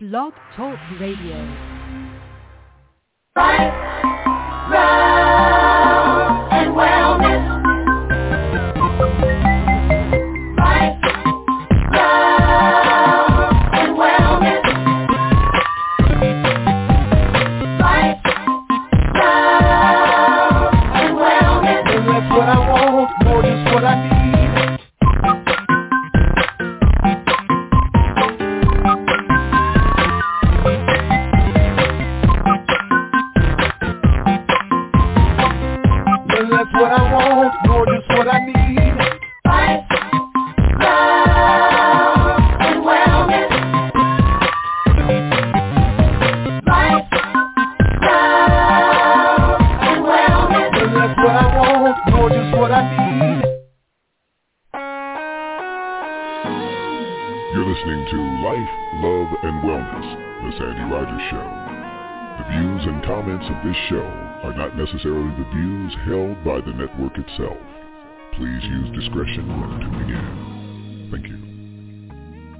Blog Talk Radio. Life, love, and wellness. Life, love, and wellness. Life, love, and wellness. And that's what I want, more just what I need. That's what I want, more just what I need. Life, love, and wellness. Life, love, and wellness. And that's what I want, more just what I need. You're listening to Life, Love, and Wellness, The Sandy Rogers Show. The views and comments of this show are not necessarily the views held by the network itself. Please use discretion when tuning in. Thank you.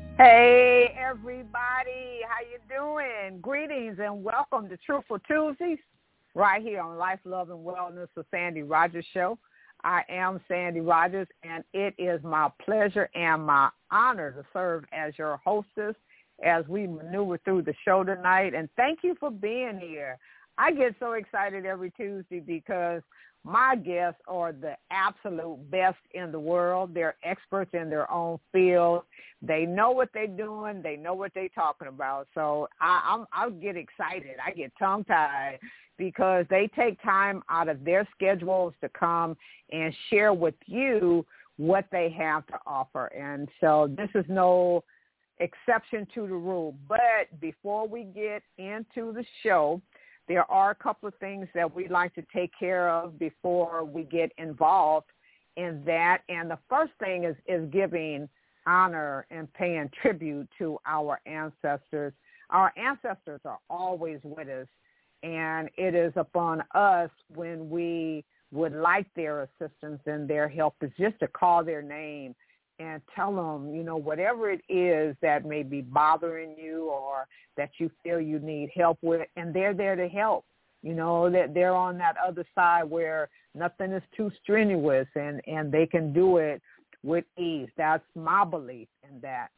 Hey everybody, how you doing? Greetings and welcome to Truthful Tuesdays, right here on Life, Love, and Wellness, the Sandy Rogers Show. I am Sandy Rogers, and it is my pleasure and my honor to serve as your hostess as we maneuver through the show tonight. And thank you for being here. I get so excited every Tuesday because my guests are the absolute best in the world. They're experts in their own field. They know what they're doing. They know what they're talking about. So I'll get excited. I get tongue-tied because they take time out of their schedules to come and share with you what they have to offer. And so this is no exception to the rule. But before we get into the show, there are a couple of things that we'd like to take care of before we get involved in that. And the first thing is giving honor and paying tribute to our ancestors. Our ancestors are always with us, and it is upon us when we would like their assistance and their help is just to call their name and tell them, you know, whatever it is that may be bothering you or that you feel you need help with, and they're there to help. You know, that they're on that other side where nothing is too strenuous and they can do it with ease. That's my belief in that.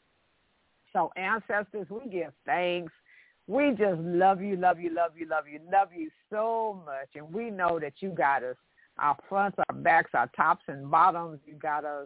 So ancestors, we give thanks. We just love you, love you, love you, love you, love you so much. And we know that you got us, our fronts, our backs, our tops and bottoms. You got us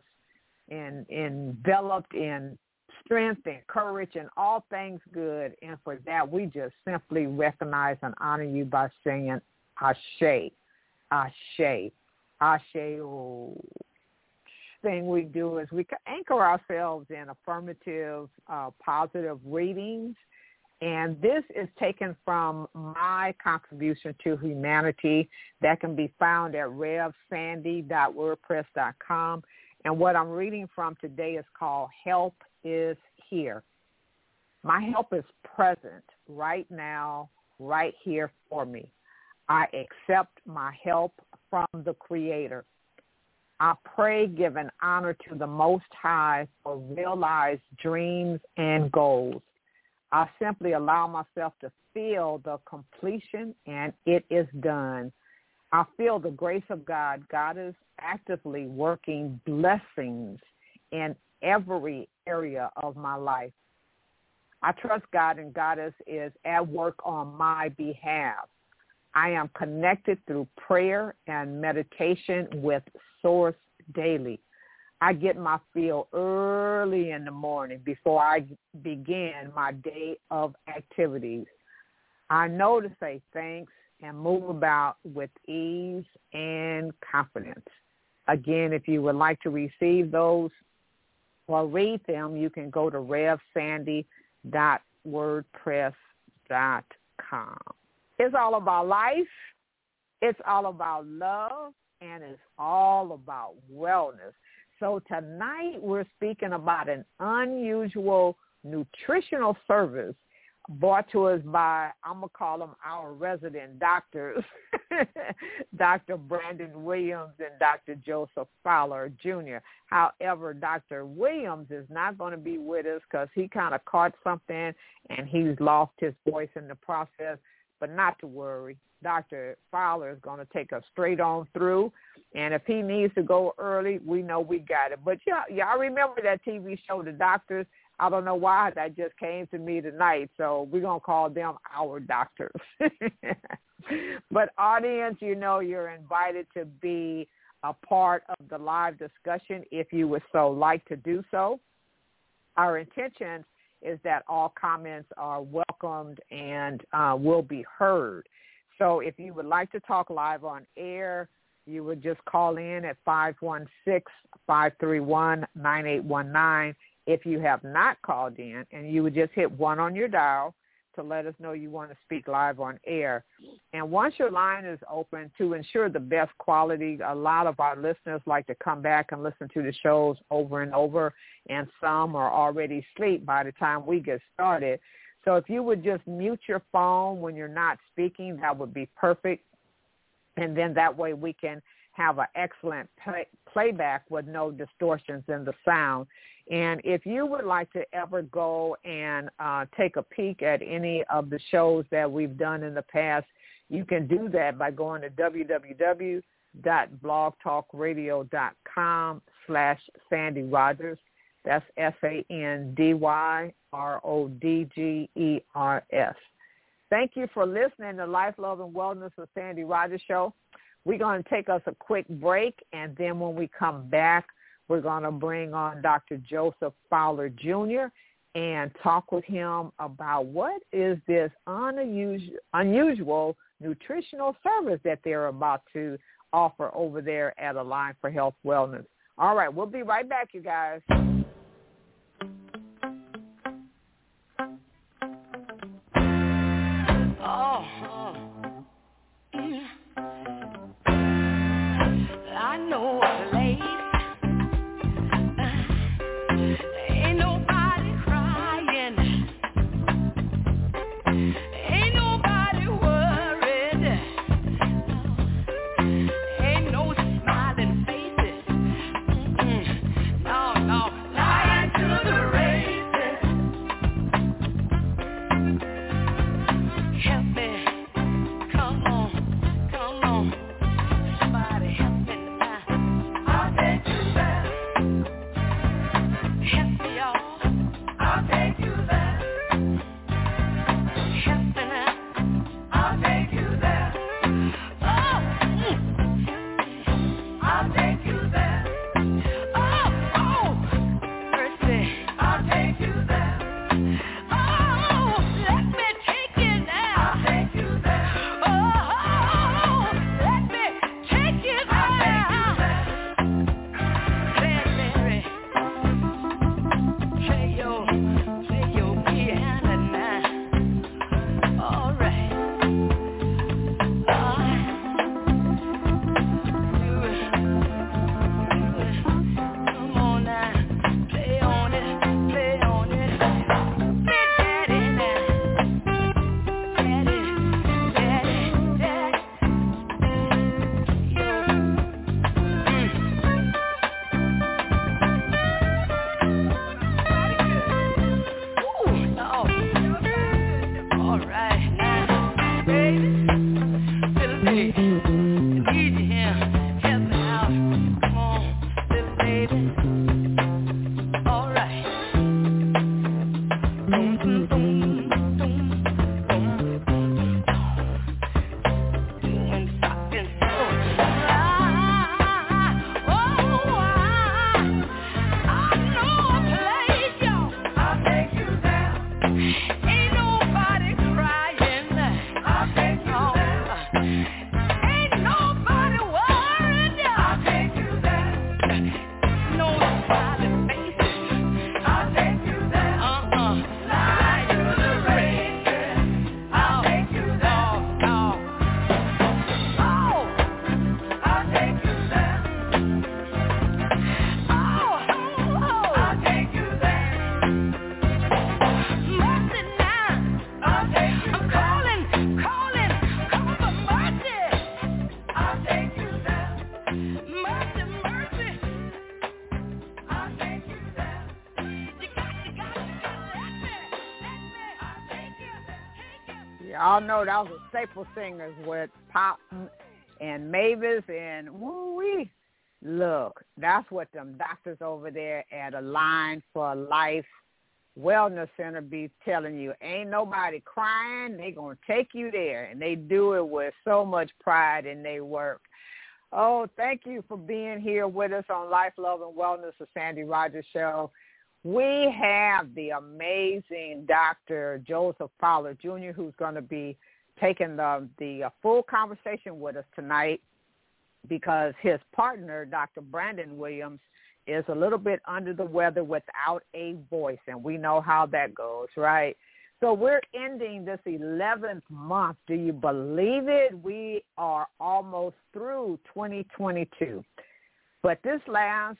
enveloped in strength and courage and all things good. And for that, we just simply recognize and honor you by saying Ashe, Ashe, Ashe. Oh. Thing we do is we anchor ourselves in affirmative, positive readings. And this is taken from my contribution to humanity that can be found at revsandy.wordpress.com. And what I'm reading from today is called Help is Here. My help is present right now, right here for me. I accept my help from the Creator. I pray, giving honor to the Most High for realized dreams and goals. I simply allow myself to feel the completion, and it is done. I feel the grace of God. God is actively working blessings in every area of my life. I trust God, and God is at work on my behalf. I am connected through prayer and meditation with Source daily. I get my fill early in the morning before I begin my day of activities. I know to say thanks and move about with ease and confidence. Again, if you would like to receive those or read them, you can go to revsandy.wordpress.com. It's all about life. It's all about love. And it's all about wellness. So tonight we're speaking about an unusual nutritional service brought to us by, I'm going to call them our resident doctors, Dr. Brandon Williams and Dr. Joseph Fowler Jr. However, Dr. Williams is not going to be with us because he kind of caught something and he's lost his voice in the process. But not to worry. Dr. Fowler is going to take us straight on through. And if he needs to go early, we know we got it. But y'all remember that TV show, The Doctors? I don't know why that just came to me tonight, so we're going to call them our doctors. But audience, you know you're invited to be a part of the live discussion if you would so like to do so. Our intention is that all comments are welcomed and will be heard. So if you would like to talk live on air, you would just call in at 516-531-9819 if you have not called in, and you would just hit 1 on your dial to let us know you want to speak live on air. And once your line is open, to ensure the best quality, a lot of our listeners like to come back and listen to the shows over and over, and some are already asleep by the time we get started. So if you would just mute your phone when you're not speaking, that would be perfect. And then that way we can have an excellent playback with no distortions in the sound. And if you would like to ever go and take a peek at any of the shows that we've done in the past, you can do that by going to www.blogtalkradio.com/Sandy Rogers. That's SANDYRODGERS. Thank you for listening to Life, Love, and Wellness with Sandy Rogers Show. We're going to take us a quick break, and then when we come back, we're going to bring on Dr. Joseph Fowler Jr. and talk with him about what is this unusual nutritional service that they're about to offer over there at Align for Health Wellness. All right, we'll be right back, you guys. I know a place. Ain't nobody crying. Ain't nobody worried. Ain't no smiling faces. No, lying to the races. Help me. Come on. Somebody help me now. I'll take you there. Help me, y'all. I'll take you there. Help me now. I'll take you there. Oh, I'll take you there. Oh, mercy. I'll take you there. Oh, let me take you now. I'll take you there. Oh, let me take you there. I'll take you there. Mary, play your piano now. All right. Do it. Come on now. Play on it. Big daddy now. Daddy. Yo. Ooh, no. All right now, baby. Little baby, I need you here. Help me out. Come on, little baby. All right. Boom, boom, boom, boom, boom. Doing fucking so. I know a place, y'all. I'll take you there. Ain't nobody crying. I'll take you there. Ain't nobody worried. I'll take you there. No smiling faces. I'll take you there. Lie to the races. I'll take you there. Oh, I'll take you there. Oh, I'll take you there. Mercy Y'all know that was a staple singers with Pop and Mavis and woo-wee. Look, that's what them doctors over there at Align for Life Wellness Center be telling you. Ain't nobody crying. They going to take you there, and they do it with so much pride in their work. Oh, thank you for being here with us on Life, Love, and Wellness, the Sandy Rogers Show. We have the amazing Dr. Joseph Fowler, Jr., who's going to be taking the full conversation with us tonight because his partner, Dr. Brandon Williams, is a little bit under the weather without a voice, and we know how that goes, right? So we're ending this 11th month. Do you believe it? We are almost through 2022. But this last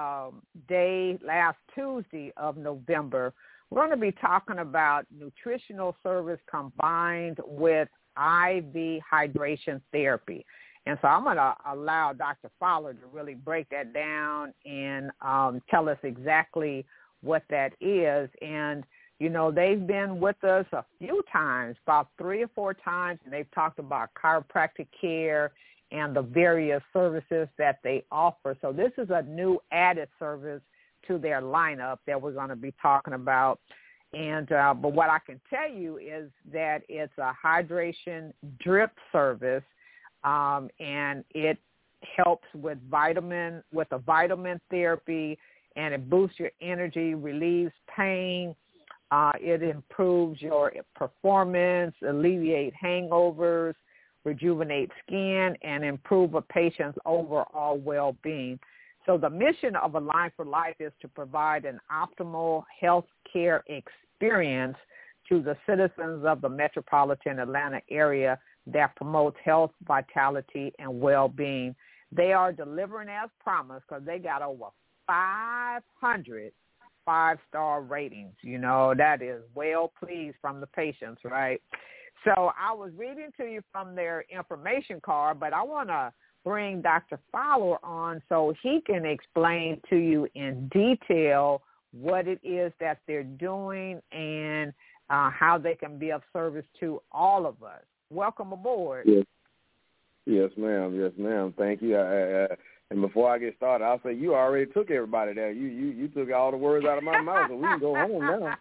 Tuesday of November, we're going to be talking about nutritional service combined with IV hydration therapy. And so I'm going to allow Dr. Fowler to really break that down and tell us exactly what that is. And, you know, they've been with us a few times, about 3 or 4 times, and they've talked about chiropractic care and the various services that they offer. So this is a new added service to their lineup that we're going to be talking about. And but what I can tell you is that it's a hydration drip service, and it helps with a vitamin therapy, and it boosts your energy, relieves pain. It improves your performance, alleviate hangovers, rejuvenate skin, and improve a patient's overall well-being. So the mission of Align for Life is to provide an optimal health care experience to the citizens of the metropolitan Atlanta area that promotes health, vitality, and well-being. They are delivering as promised because they got over 500 5-star ratings. You know, that is well pleased from the patients, right? So I was reading to you from their information card, but I want to bring Dr. Fowler on so he can explain to you in detail what it is that they're doing and how they can be of service to all of us. Welcome aboard. Yes, ma'am. Yes, ma'am. Thank you. And before I get started, I'll say you already took everybody there. You took all the words out of my mouth, so we can go home now.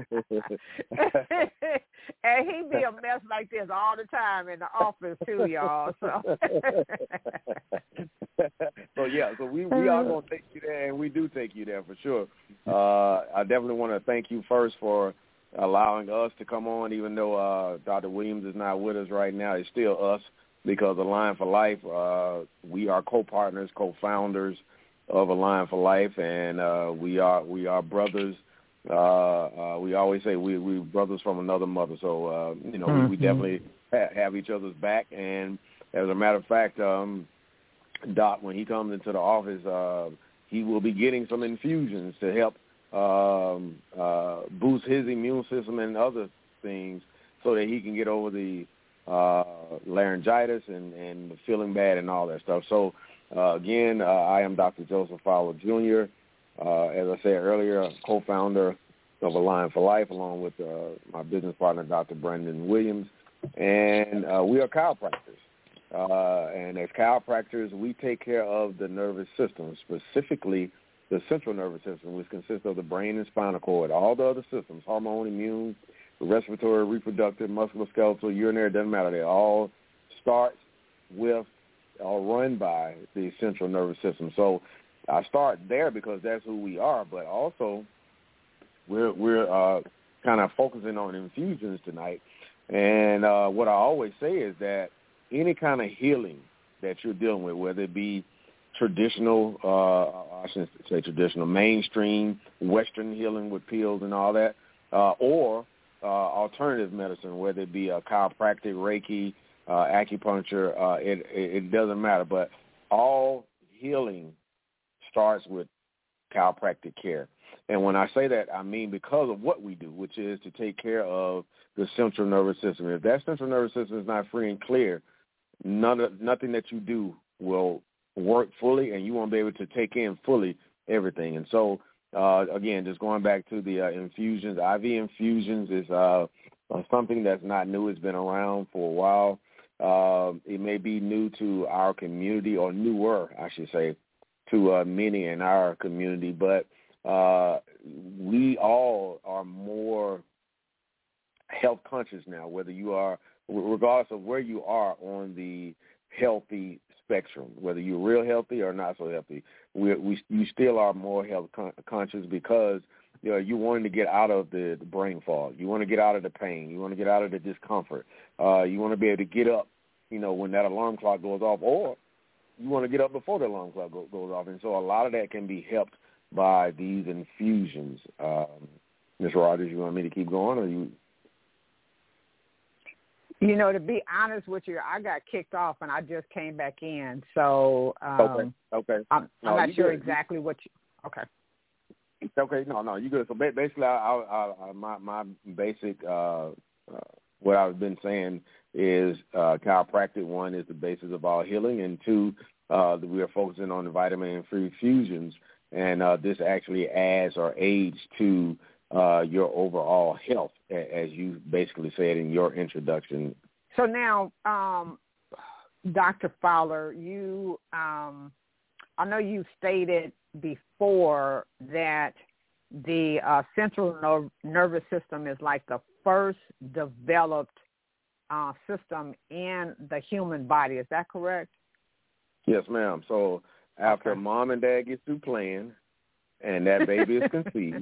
And he be a mess like this all the time in the office too, y'all. So, so we are going to take you there, and we do take you there for sure. I definitely want to thank you first for allowing us to come on, even though Dr. Williams is not with us right now. It's still us. Because Align for Life, we are co-partners, co-founders of Align for Life, and we are brothers. We always say we brothers from another mother. So we definitely have each other's back. And as a matter of fact, Doc, when he comes into the office, he will be getting some infusions to help boost his immune system and other things, so that he can get over the laryngitis and feeling bad and all that stuff. So, again, I am Dr. Joseph Fowler, Jr., as I said earlier, co-founder of Align for Life, along with my business partner, Dr. Brandon Williams. And we are chiropractors. And as chiropractors, we take care of the nervous system, specifically the central nervous system, which consists of the brain and spinal cord. All the other systems, hormone, immune, respiratory, reproductive, musculoskeletal, urinary, doesn't matter. They all start with or run by the central nervous system. So I start there because that's who we are, but also we're kind of focusing on infusions tonight. And what I always say is that any kind of healing that you're dealing with, whether it be traditional, I shouldn't say traditional, mainstream Western healing with pills and all that, or alternative medicine, whether it be chiropractic, Reiki, acupuncture, it doesn't matter. But all healing starts with chiropractic care. And when I say that, I mean because of what we do, which is to take care of the central nervous system. If that central nervous system is not free and clear, nothing that you do will work fully, and you won't be able to take in fully everything. And so, again, just going back to the infusions, IV infusions is something that's not new. It's been around for a while. It may be new to our community, or newer, I should say, to many in our community, but we all are more health conscious now, whether you are, regardless of where you are on the healthy spectrum, whether you're real healthy or not so healthy, you still are more health conscious, because you wanting to get out of the brain fog. You want to get out of the pain. You want to get out of the discomfort. You want to be able to get up, when that alarm clock goes off, or you want to get up before the alarm clock goes off. And so a lot of that can be helped by these infusions. Ms. Rogers, you want me to keep going, or you? To be honest with you, I got kicked off and I just came back in. So okay. I'm not sure exactly what you – okay. Okay, no, you good. So basically, my basic what I've been saying is chiropractic, one, is the basis of all healing, and two, we are focusing on the vitamin-free infusions, and this actually adds or aids to your overall health, as you basically said in your introduction. So now, Dr. Fowler, you I know you stated before that the central nervous system is like the first developed system in the human body. Is that correct? Yes, ma'am. So after mom and dad get through playing and that baby is conceived,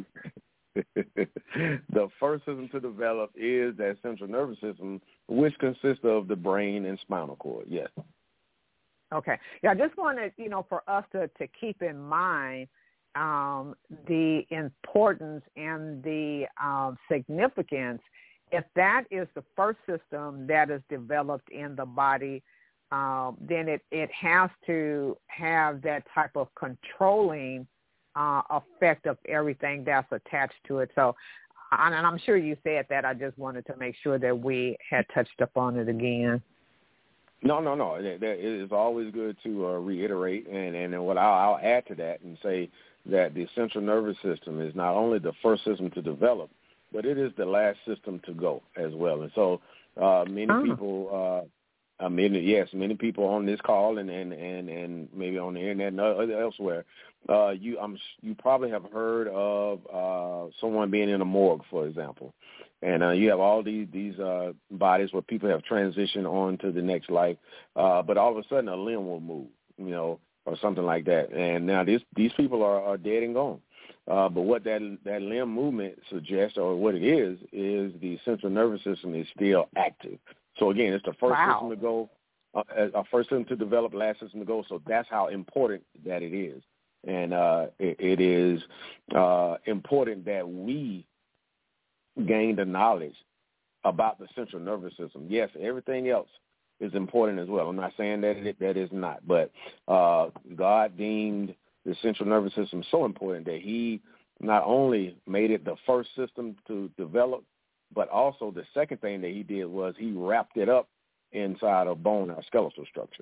the first system to develop is that central nervous system, which consists of the brain and spinal cord. Yes. Okay. Yeah, I just wanted, for us to keep in mind the importance and the significance. If that is the first system that is developed in the body, then it has to have that type of controlling effect of everything that's attached to it. So, and I'm sure you said that. I just wanted to make sure that we had touched upon it again. No. It is always good to reiterate, and what I'll add to that and say that the central nervous system is not only the first system to develop, but it is the last system to go as well. And so many people, many people on this call and maybe on the internet and elsewhere, you probably have heard of someone being in a morgue, for example. And you have all these bodies where people have transitioned on to the next life, but all of a sudden a limb will move, or something like that. And now these people are dead and gone. But what that limb movement suggests, or what it is the central nervous system is still active. So again, it's the first system to go, first system to develop, last system to go. So that's how important that it is. And it is important that we gain the knowledge about the central nervous system. Yes, everything else is important as well. I'm not saying that is not, but God deemed the central nervous system so important that he not only made it the first system to develop, but also the second thing that he did was he wrapped it up inside of bone, our skeletal structure.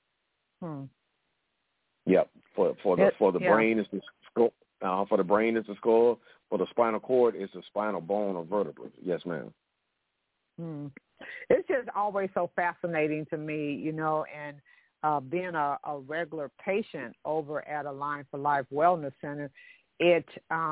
Yep. For the brain is the skull. For the brain is the skull. For the spinal cord is the spinal bone or vertebra. Yes, ma'am. It's just always so fascinating to me, and being a regular patient over at Align for Life Wellness Center, it,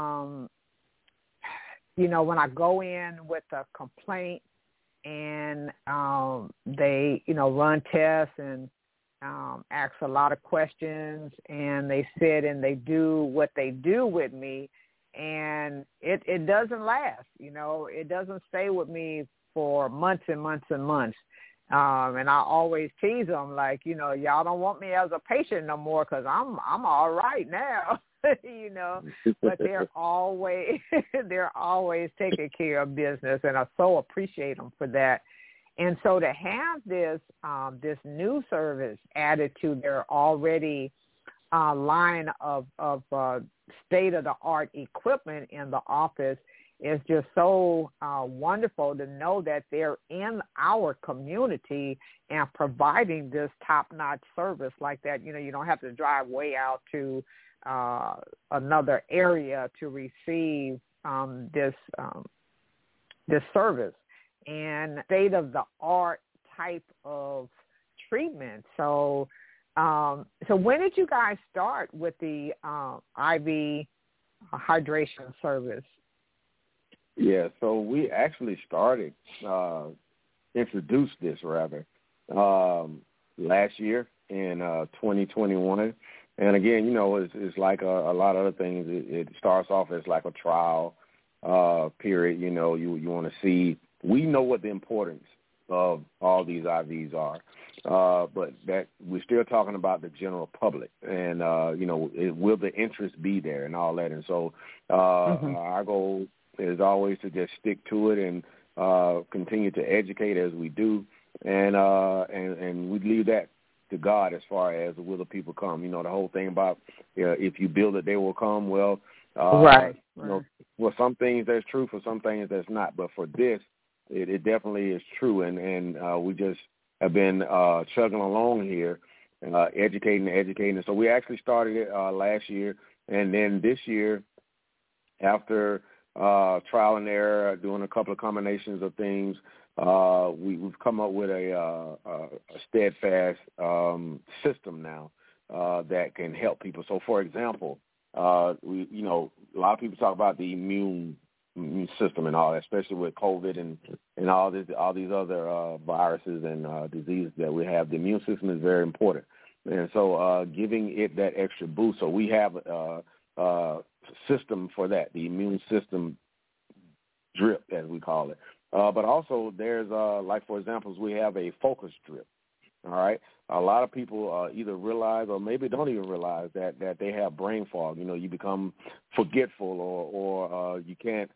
when I go in with a complaint and they, run tests and ask a lot of questions, and they sit and they do what they do with me, and it doesn't last. It doesn't stay with me for months and months and months. And I always tease them, like, y'all don't want me as a patient no more because I'm all right now, But they're always taking care of business, and I so appreciate them for that. And so to have this new service added to their already line of state-of-the-art equipment in the office is just so wonderful to know that they're in our community and providing this top-notch service like that. You don't have to drive way out to another area to receive this service. and state-of-the-art type of treatment. So when did you guys start with the IV hydration service? Yeah, so we actually introduced this last year in 2021. And again, it's like a lot of other things. It starts off as like a trial period. You want to see. We know what the importance of all these IVs are, but that we're still talking about the general public, and will the interest be there and all that. And so our goal is always to just stick to it and continue to educate as we do, and we leave that to God as far as will the people come. The whole thing about if you build it, they will come. Well, right. Well, some things that's true, for some things that's not. But for this, it definitely is true, and we just have been chugging along here, educating. And so we actually started it last year, and then this year, after trial and error, doing a couple of combinations of things, we've come up with a steadfast system now that can help people. So, for example, a lot of people talk about the immune system and all that, especially with COVID and all these other viruses and diseases that we have. The immune system is very important, and so giving it that extra boost. So we have a system for that, the immune system drip, as we call it. But also there's like, for example, we have a focus drip. All right. A lot of people either realize or maybe don't even realize that they have brain fog. You become forgetful or you can't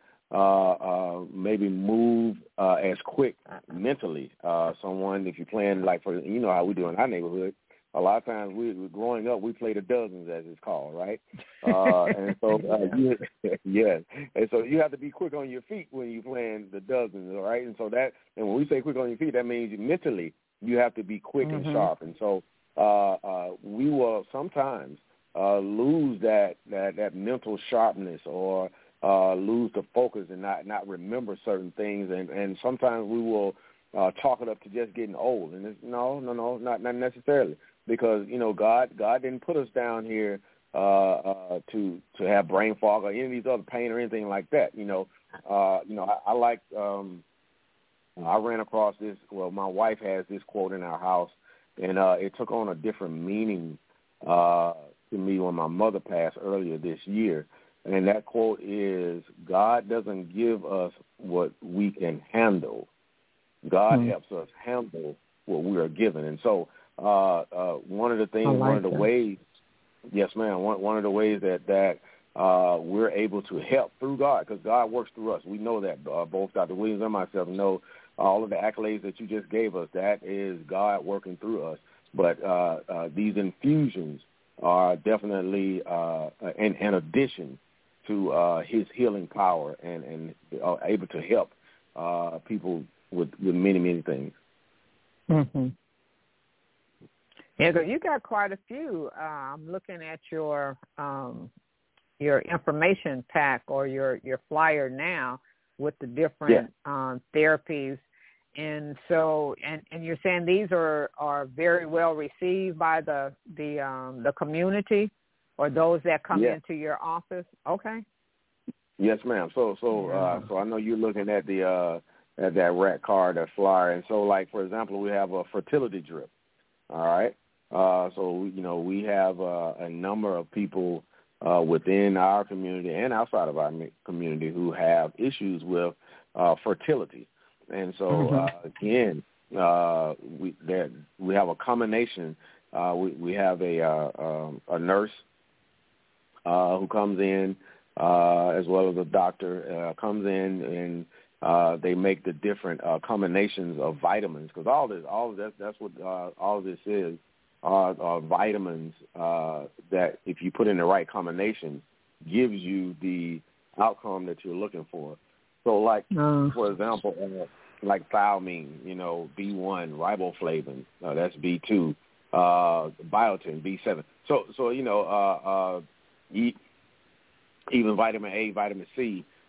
maybe move as quick mentally. Someone, if you're playing, like, for how we do in our neighborhood, a lot of times growing up, we played the dozens, as it's called, right? And so, yes. And so you have to be quick on your feet when you're playing the dozens, all right? And so and when we say quick on your feet, that means mentally you have to be quick and sharp. And so we will sometimes lose that mental sharpness or lose the focus and not remember certain things. And sometimes we will chalk it up to just getting old. And it's, no, not necessarily. Because, God didn't put us down here to have brain fog or any of these other pain or anything like that. I like I ran across this. Well, my wife has this quote in our house, and it took on a different meaning to me when my mother passed earlier this year. And that quote is, God doesn't give us what we can handle. God helps us handle what we are given. And so one of the things, one of the ways, yes, ma'am, one of the ways that we're able to help through God, because God works through us. We know that. Both Dr. Williams and myself know all of the accolades that you just gave us. That is God working through us. But these infusions are definitely an addition to his healing power and are able to help people with many, many things. Mm-hmm. Yeah, you got quite a few. I'm looking at your information pack or your flyer now with the different therapies, and so and you're saying these are very well received by the community or those that come into your office. Okay. Yes, ma'am. So I know you're looking at at that rack card, that flyer, and so, like, for example, we have a fertility drip. All right. So, we have a number of people within our community and outside of our community who have issues with fertility. And so, again, we have a combination. We have a nurse who comes in, as well as a doctor comes in, and they make the different combinations of vitamins, because all of this, that's what all of this is. Are vitamins that, if you put in the right combination, gives you the outcome that you're looking for. So, like, for example, like thiamine, B1, riboflavin, that's B2, biotin, B7. So even vitamin A, vitamin C,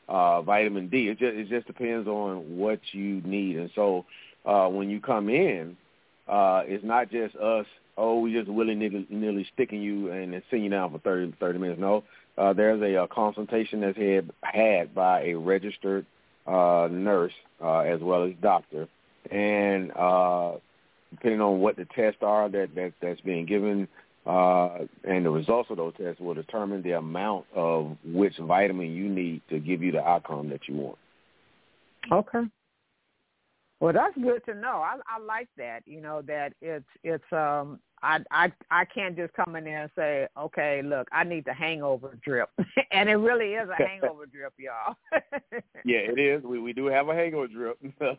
vitamin D. It just depends on what you need. And so when you come in, it's not just us, we just willy-nilly sticking you and then sitting you down for 30 minutes. No, there's a consultation that's had by a registered nurse as well as doctor. And depending on what the tests are that's being given, and the results of those tests will determine the amount of which vitamin you need to give you the outcome that you want. Okay. Well, that's good to know. I like that. That it's I can't just come in there and say, okay, look, I need the hangover drip, and it really is a hangover drip, y'all. Yeah, it is. We do have a hangover drip.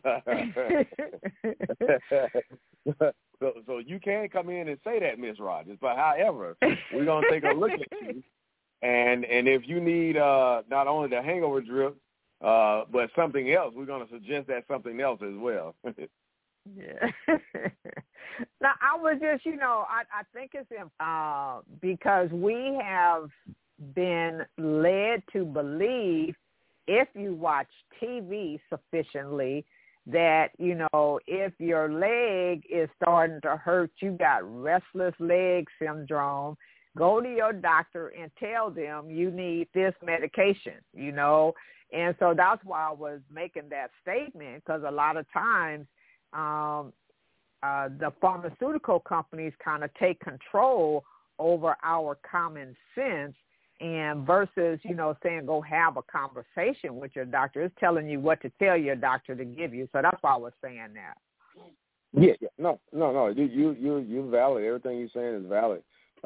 So you can come in and say that, Ms. Rogers. But however, we're gonna take a look at you, and if you need not only the hangover drip, but something else, we're going to suggest that something else as well. Yeah. Now, I was just, I think it's because we have been led to believe, if you watch TV sufficiently, that, if your leg is starting to hurt, you got restless leg syndrome, go to your doctor and tell them you need this medication, And so that's why I was making that statement, because a lot of times the pharmaceutical companies kind of take control over our common sense, and versus, saying go have a conversation with your doctor. It's telling you what to tell your doctor to give you. So that's why I was saying that. Yeah. No. You're valid. Everything you're saying is valid.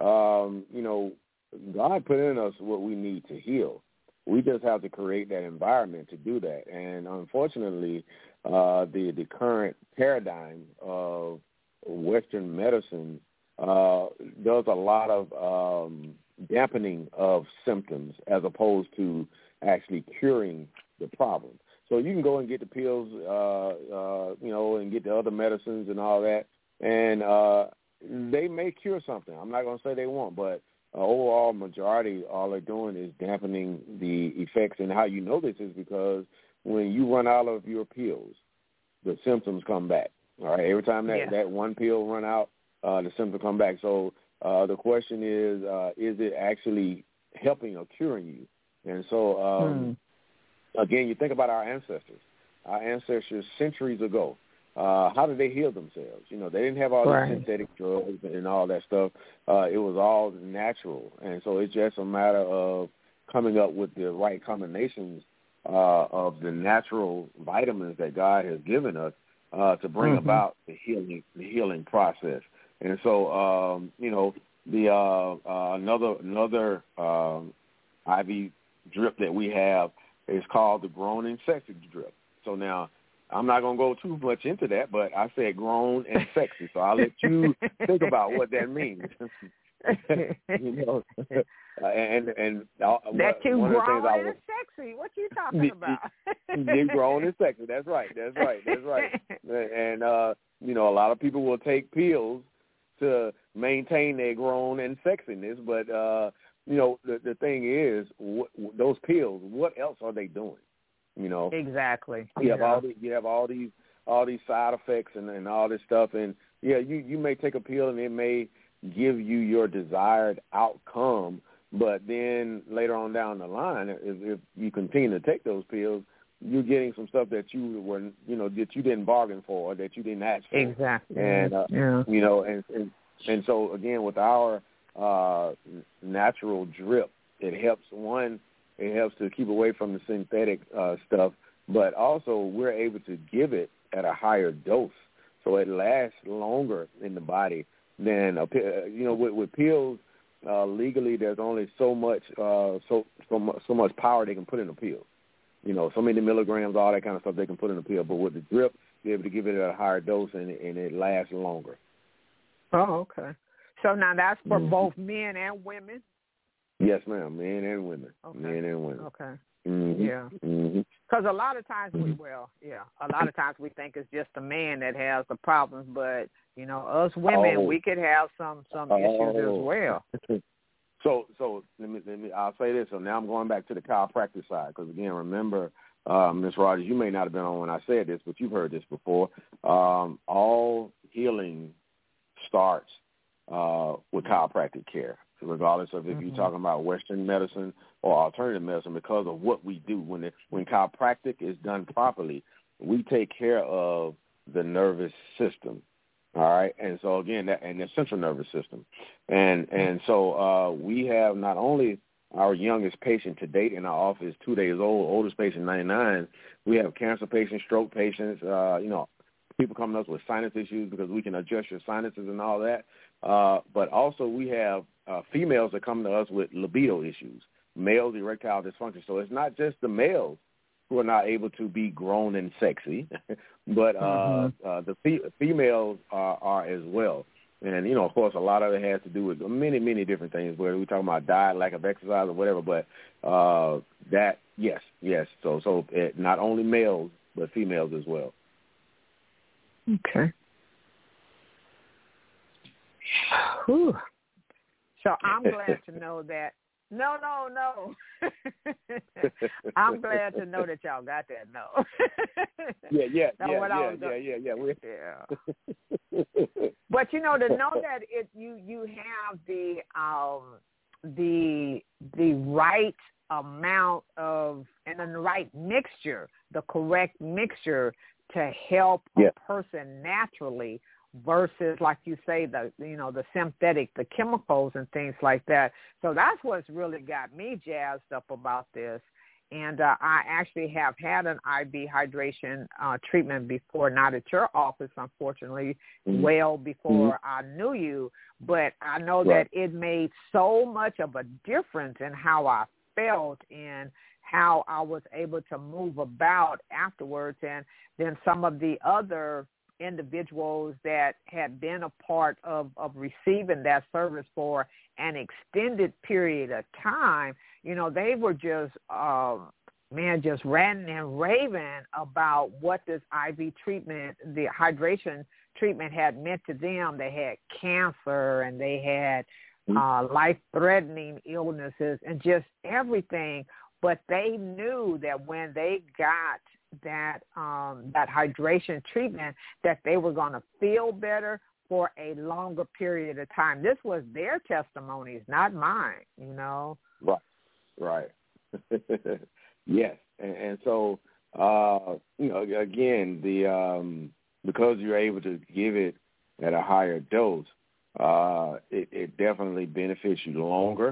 God put in us what we need to heal. We just have to create that environment to do that. And unfortunately, the current paradigm of Western medicine does a lot of dampening of symptoms as opposed to actually curing the problem. So you can go and get the pills, and get the other medicines and all that, and they may cure something. I'm not going to say they won't, but overall majority, all they're doing is dampening the effects. And how you know this is because when you run out of your pills, the symptoms come back. All right, every time that one pill run out, the symptoms come back. So the question is it actually helping or curing you? And so, again, you think about our ancestors. Our ancestors centuries ago, how did they heal themselves? They didn't have all these synthetic drugs and all that stuff. It was all natural. And so it's just a matter of coming up with the right combinations of the natural vitamins that God has given us to bring about the healing process. And so, another IV drip that we have is called the Grown and Sexy drip. So now, I'm not going to go too much into that, but I said grown and sexy, so I'll let you think about what that means. And that you grown and sexy. What you talking about? You're grown and sexy. That's right. And a lot of people will take pills to maintain their grown and sexiness, but the thing is, those pills, what else are they doing? Exactly. You have all these side effects and all this stuff, and you may take a pill and it may give you your desired outcome, but then later on down the line, if you continue to take those pills, you're getting some stuff that you were that you didn't bargain for, or that you didn't ask for. Exactly. And and so again, with our natural drip, it helps to keep away from the synthetic stuff, but also we're able to give it at a higher dose, so it lasts longer in the body than with pills. Legally, there's only so much power they can put in a pill. So many milligrams, all that kind of stuff they can put in a pill. But with the drip, they're able to give it at a higher dose, and it lasts longer. Oh, okay. So now that's for both men and women? Yes, ma'am. Men and women. Okay. Men and women. Okay. Mm-hmm. Yeah. Because a lot of times we think it's just the man that has the problems, but us women, we could have some issues as well. So let me. I'll say this. So now I'm going back to the chiropractic side because again, remember, Ms. Rogers, you may not have been on when I said this, but you've heard this before. All healing starts with chiropractic care, regardless of if you're talking about Western medicine or alternative medicine, because of what we do. When chiropractic is done properly, we take care of the nervous system. All right, and so again, and the central nervous system, and so we have not only our youngest patient to date in our office, 2 days old, oldest patient 99. We have cancer patients, stroke patients, people coming to us with sinus issues because we can adjust your sinuses and all that. But also we have females that come to us with libido issues, males erectile dysfunction. So it's not just the males who are not able to be grown and sexy, but the females are as well. And, of course, a lot of it has to do with many, many different things, whether we're talking about diet, lack of exercise or whatever. But that, yes. So not only males, but females as well. Okay. Whew. So I'm glad to know that. No. I'm glad to know that y'all got that. No. Yeah. But to know that you have the right amount of and the right mixture, the correct mixture to help a person naturally versus, like you say, the synthetic, the chemicals and things like that. So that's what's really got me jazzed up about this. And I actually have had an IV hydration treatment before, not at your office, unfortunately, well before I knew you. But I know that it made so much of a difference in how I felt and how I was able to move about afterwards. And then some of the other individuals that had been a part of receiving that service for an extended period of time, they were just, just ranting and raving about what this IV treatment, the hydration treatment had meant to them. They had cancer and they had life-threatening illnesses and just everything. But they knew that when they got that hydration treatment, that they were going to feel better for a longer period of time. This was their testimonies, not mine, Right. Yes. And so, again, because you're able to give it at a higher dose, it definitely benefits you longer.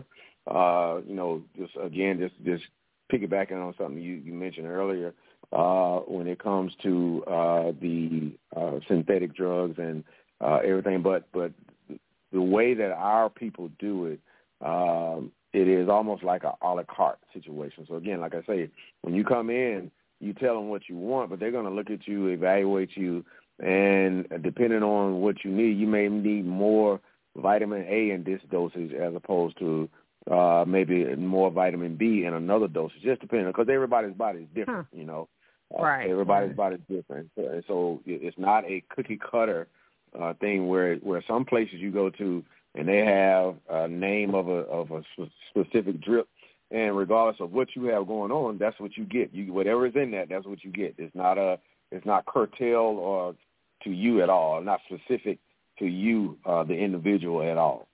Just piggybacking on something you mentioned earlier, when it comes to the synthetic drugs and everything, but the way that our people do it, it is almost like a la carte situation. So again, like I say, when you come in, you tell them what you want, but they're going to look at you, evaluate you, and depending on what you need, you may need more vitamin A in this dosage as opposed to maybe more vitamin B in another dosage, just depending, because everybody's body is different, Right. Everybody's body is different. So it's not a cookie cutter thing where some places you go to and they have a name of a specific drip, and regardless of what you have going on, that's what you get. Whatever is in that, that's what you get. It's not curtailed or to you at all, not specific to you, the individual at all.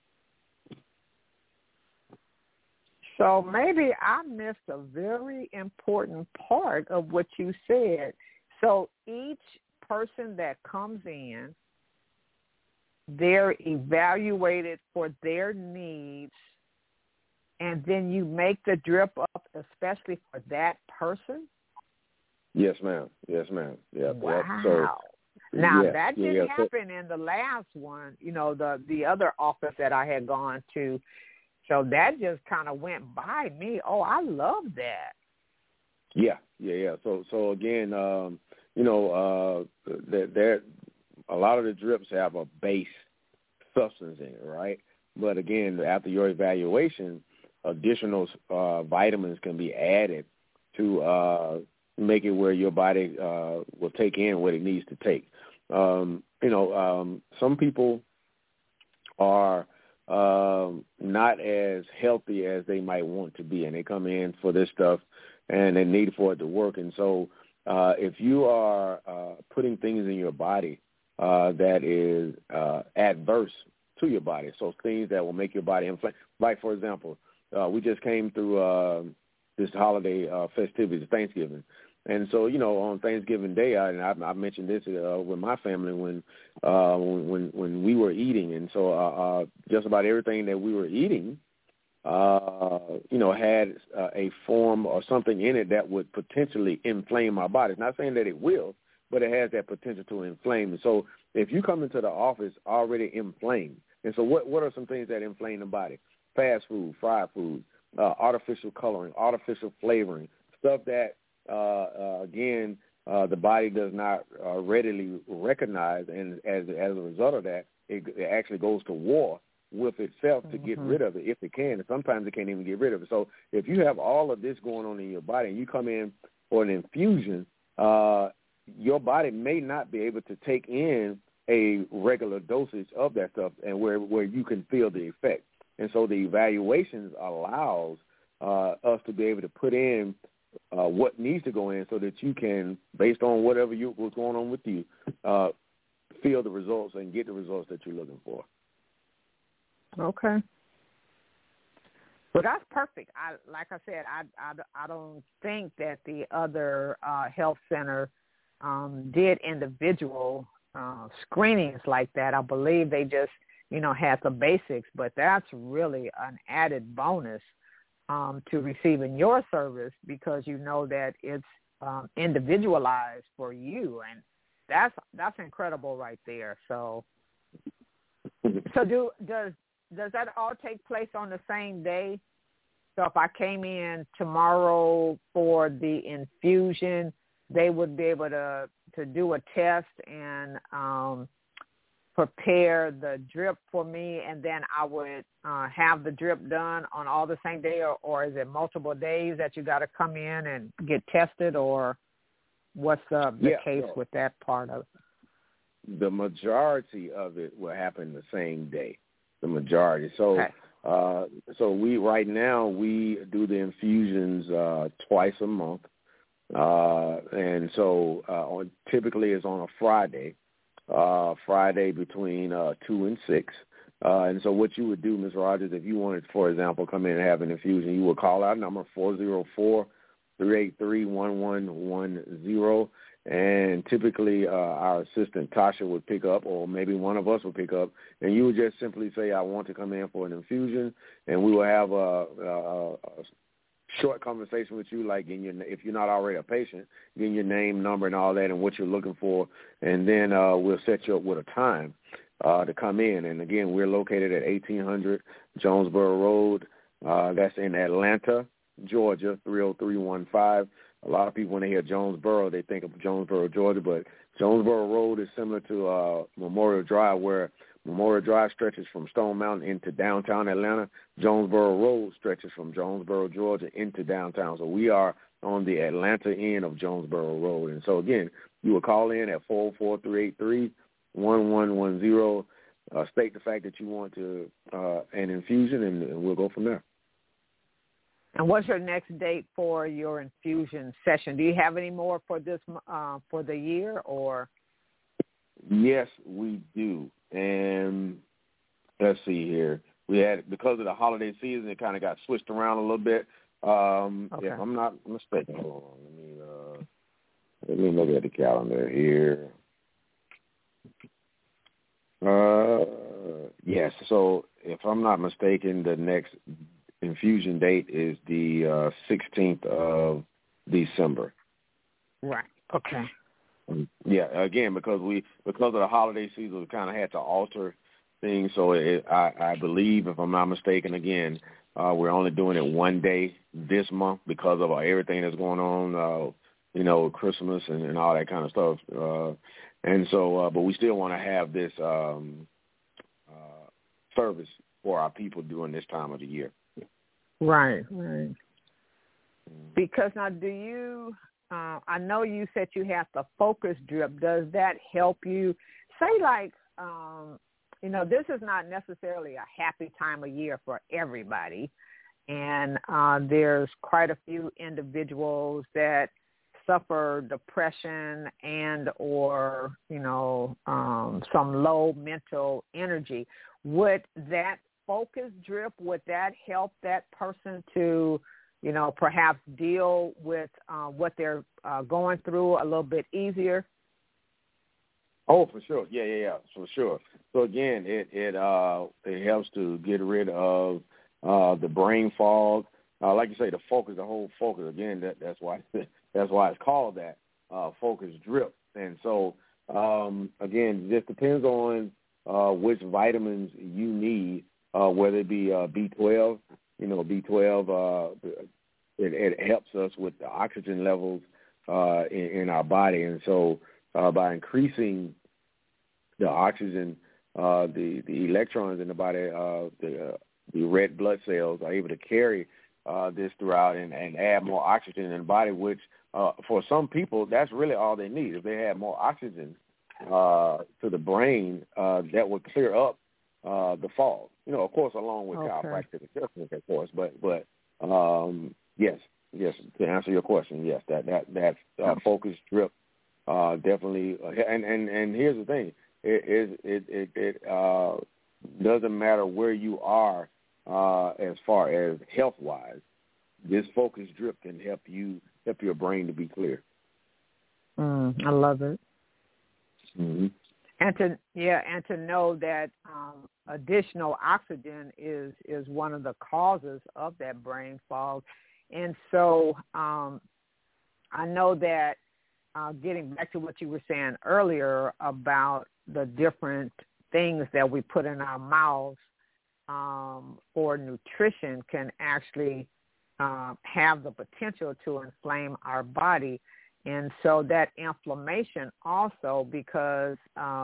So maybe I missed a very important part of what you said. So each person that comes in, they're evaluated for their needs, and then you make the drip up especially for that person? Yes, ma'am. Yeah. Wow. So, that didn't happen in the last one, the other office that I had gone to. So that just kind of went by me. Oh, I love that. Yeah. So again, there a lot of the drips have a base substance in it, right? But again, after your evaluation, additional vitamins can be added to make it where your body will take in what it needs to take. Some people are not as healthy as they might want to be, and they come in for this stuff, and they need for it to work. And so if you are putting things in your body that is adverse to your body, so things that will make your body inflamed, like, for example, we just came through this holiday festivities, Thanksgiving. And so, on Thanksgiving Day, I mentioned this with my family when we were eating. And so just about everything that we were eating, had a form or something in it that would potentially inflame our bodies. Not saying that it will, but it has that potential to inflame. And so if you come into the office already inflamed, and so what are some things that inflame the body? Fast food, fried food, artificial coloring, artificial flavoring, stuff that, again, the body does not readily recognize, and as a result of that, it actually goes to war with itself to get rid of it if it can, and sometimes it can't even get rid of it. So if you have all of this going on in your body and you come in for an infusion, your body may not be able to take in a regular dosage of that stuff, and where you can feel the effect. And so the evaluations allows us to be able to put in what needs to go in so that you can, based on what's going on with you, feel the results and get the results that you're looking for. Okay. Well, that's perfect. Like I said, I don't think that the other health center did individual screenings like that. I believe they just, had the basics, but that's really an added bonus to receiving your service, because you know that it's individualized for you, and that's incredible right there. So does that all take place on the same day? So if I came in tomorrow for the infusion, they would be able to do a test and prepare the drip for me, and then I would have the drip done on all the same day, or is it multiple days that you got to come in and get tested, or what's the case with that part of it? The majority of it will happen the same day. The majority. So, okay. So right now we do the infusions twice a month, and so typically it's on a Friday. Friday between 2 and 6. And so what you would do, Ms. Rogers, if you wanted, for example, come in and have an infusion, you would call our number 404-383-1110. And typically our assistant, Tasha, would pick up, or maybe one of us would pick up, and you would just simply say, I want to come in for an infusion, and we will have a short conversation with you, like if you're not already a patient, getting your name, number, and all that, and what you're looking for, and then we'll set you up with a time to come in. And again, we're located at 1800 Jonesboro Road. That's in Atlanta, Georgia, 30315. A lot of people, when they hear Jonesboro, they think of Jonesboro, Georgia, but Jonesboro Road is similar to Memorial Drive, where Memorial Drive stretches from Stone Mountain into downtown Atlanta. Jonesboro Road stretches from Jonesboro, Georgia, into downtown. So we are on the Atlanta end of Jonesboro Road. And so, again, you will call in at 404-383-1110, state the fact that you want to an infusion, and we'll go from there. And what's your next date for your infusion session? Do you have any more for this for the year, or? Yes, we do. And let's see here. We had, because of the holiday season, it kind of got switched around a little bit. Okay. If I'm not mistaken, hold on. Let me look at the calendar here. Yes. So if I'm not mistaken, the next infusion date is the 16th of December. Right. Okay. Yeah. Again, because of the holiday season, we kind of had to alter things. So I believe, if I'm not mistaken, again, we're only doing it one day this month because of everything that's going on. Christmas and all that kind of stuff. And so, but we still want to have this service for our people during this time of the year. Right. Because now, do you? I know you said you have the focus drip. Does that help you? Say, like, this is not necessarily a happy time of year for everybody. And there's quite a few individuals that suffer depression and or, some low mental energy. Would that focus drip, would that help that person to, perhaps deal with what they're going through a little bit easier? Oh, for sure. Yeah, for sure. So again, it helps to get rid of the brain fog. Like you say, the whole focus. Again, that's why it's called that, focus drip. And so again, it just depends on which vitamins you need, whether it be B12. B12 it helps us with the oxygen levels in our body, and so by increasing the oxygen, the electrons in the body, the red blood cells are able to carry this throughout and add more oxygen in the body, which for some people, that's really all they need. If they had more oxygen to the brain, that would clear up the fog. Of course, along with chiropractic adjustments, of course. But yes, to answer your question, yes, that focus drip definitely. And here's the thing: it doesn't matter where you are as far as health wise. This focus drip can help your brain to be clear. I love it. Mm-hmm. And to know that additional oxygen is one of the causes of that brain fog. And so I know that getting back to what you were saying earlier about the different things that we put in our mouths for nutrition can actually have the potential to inflame our body. And so that inflammation also, because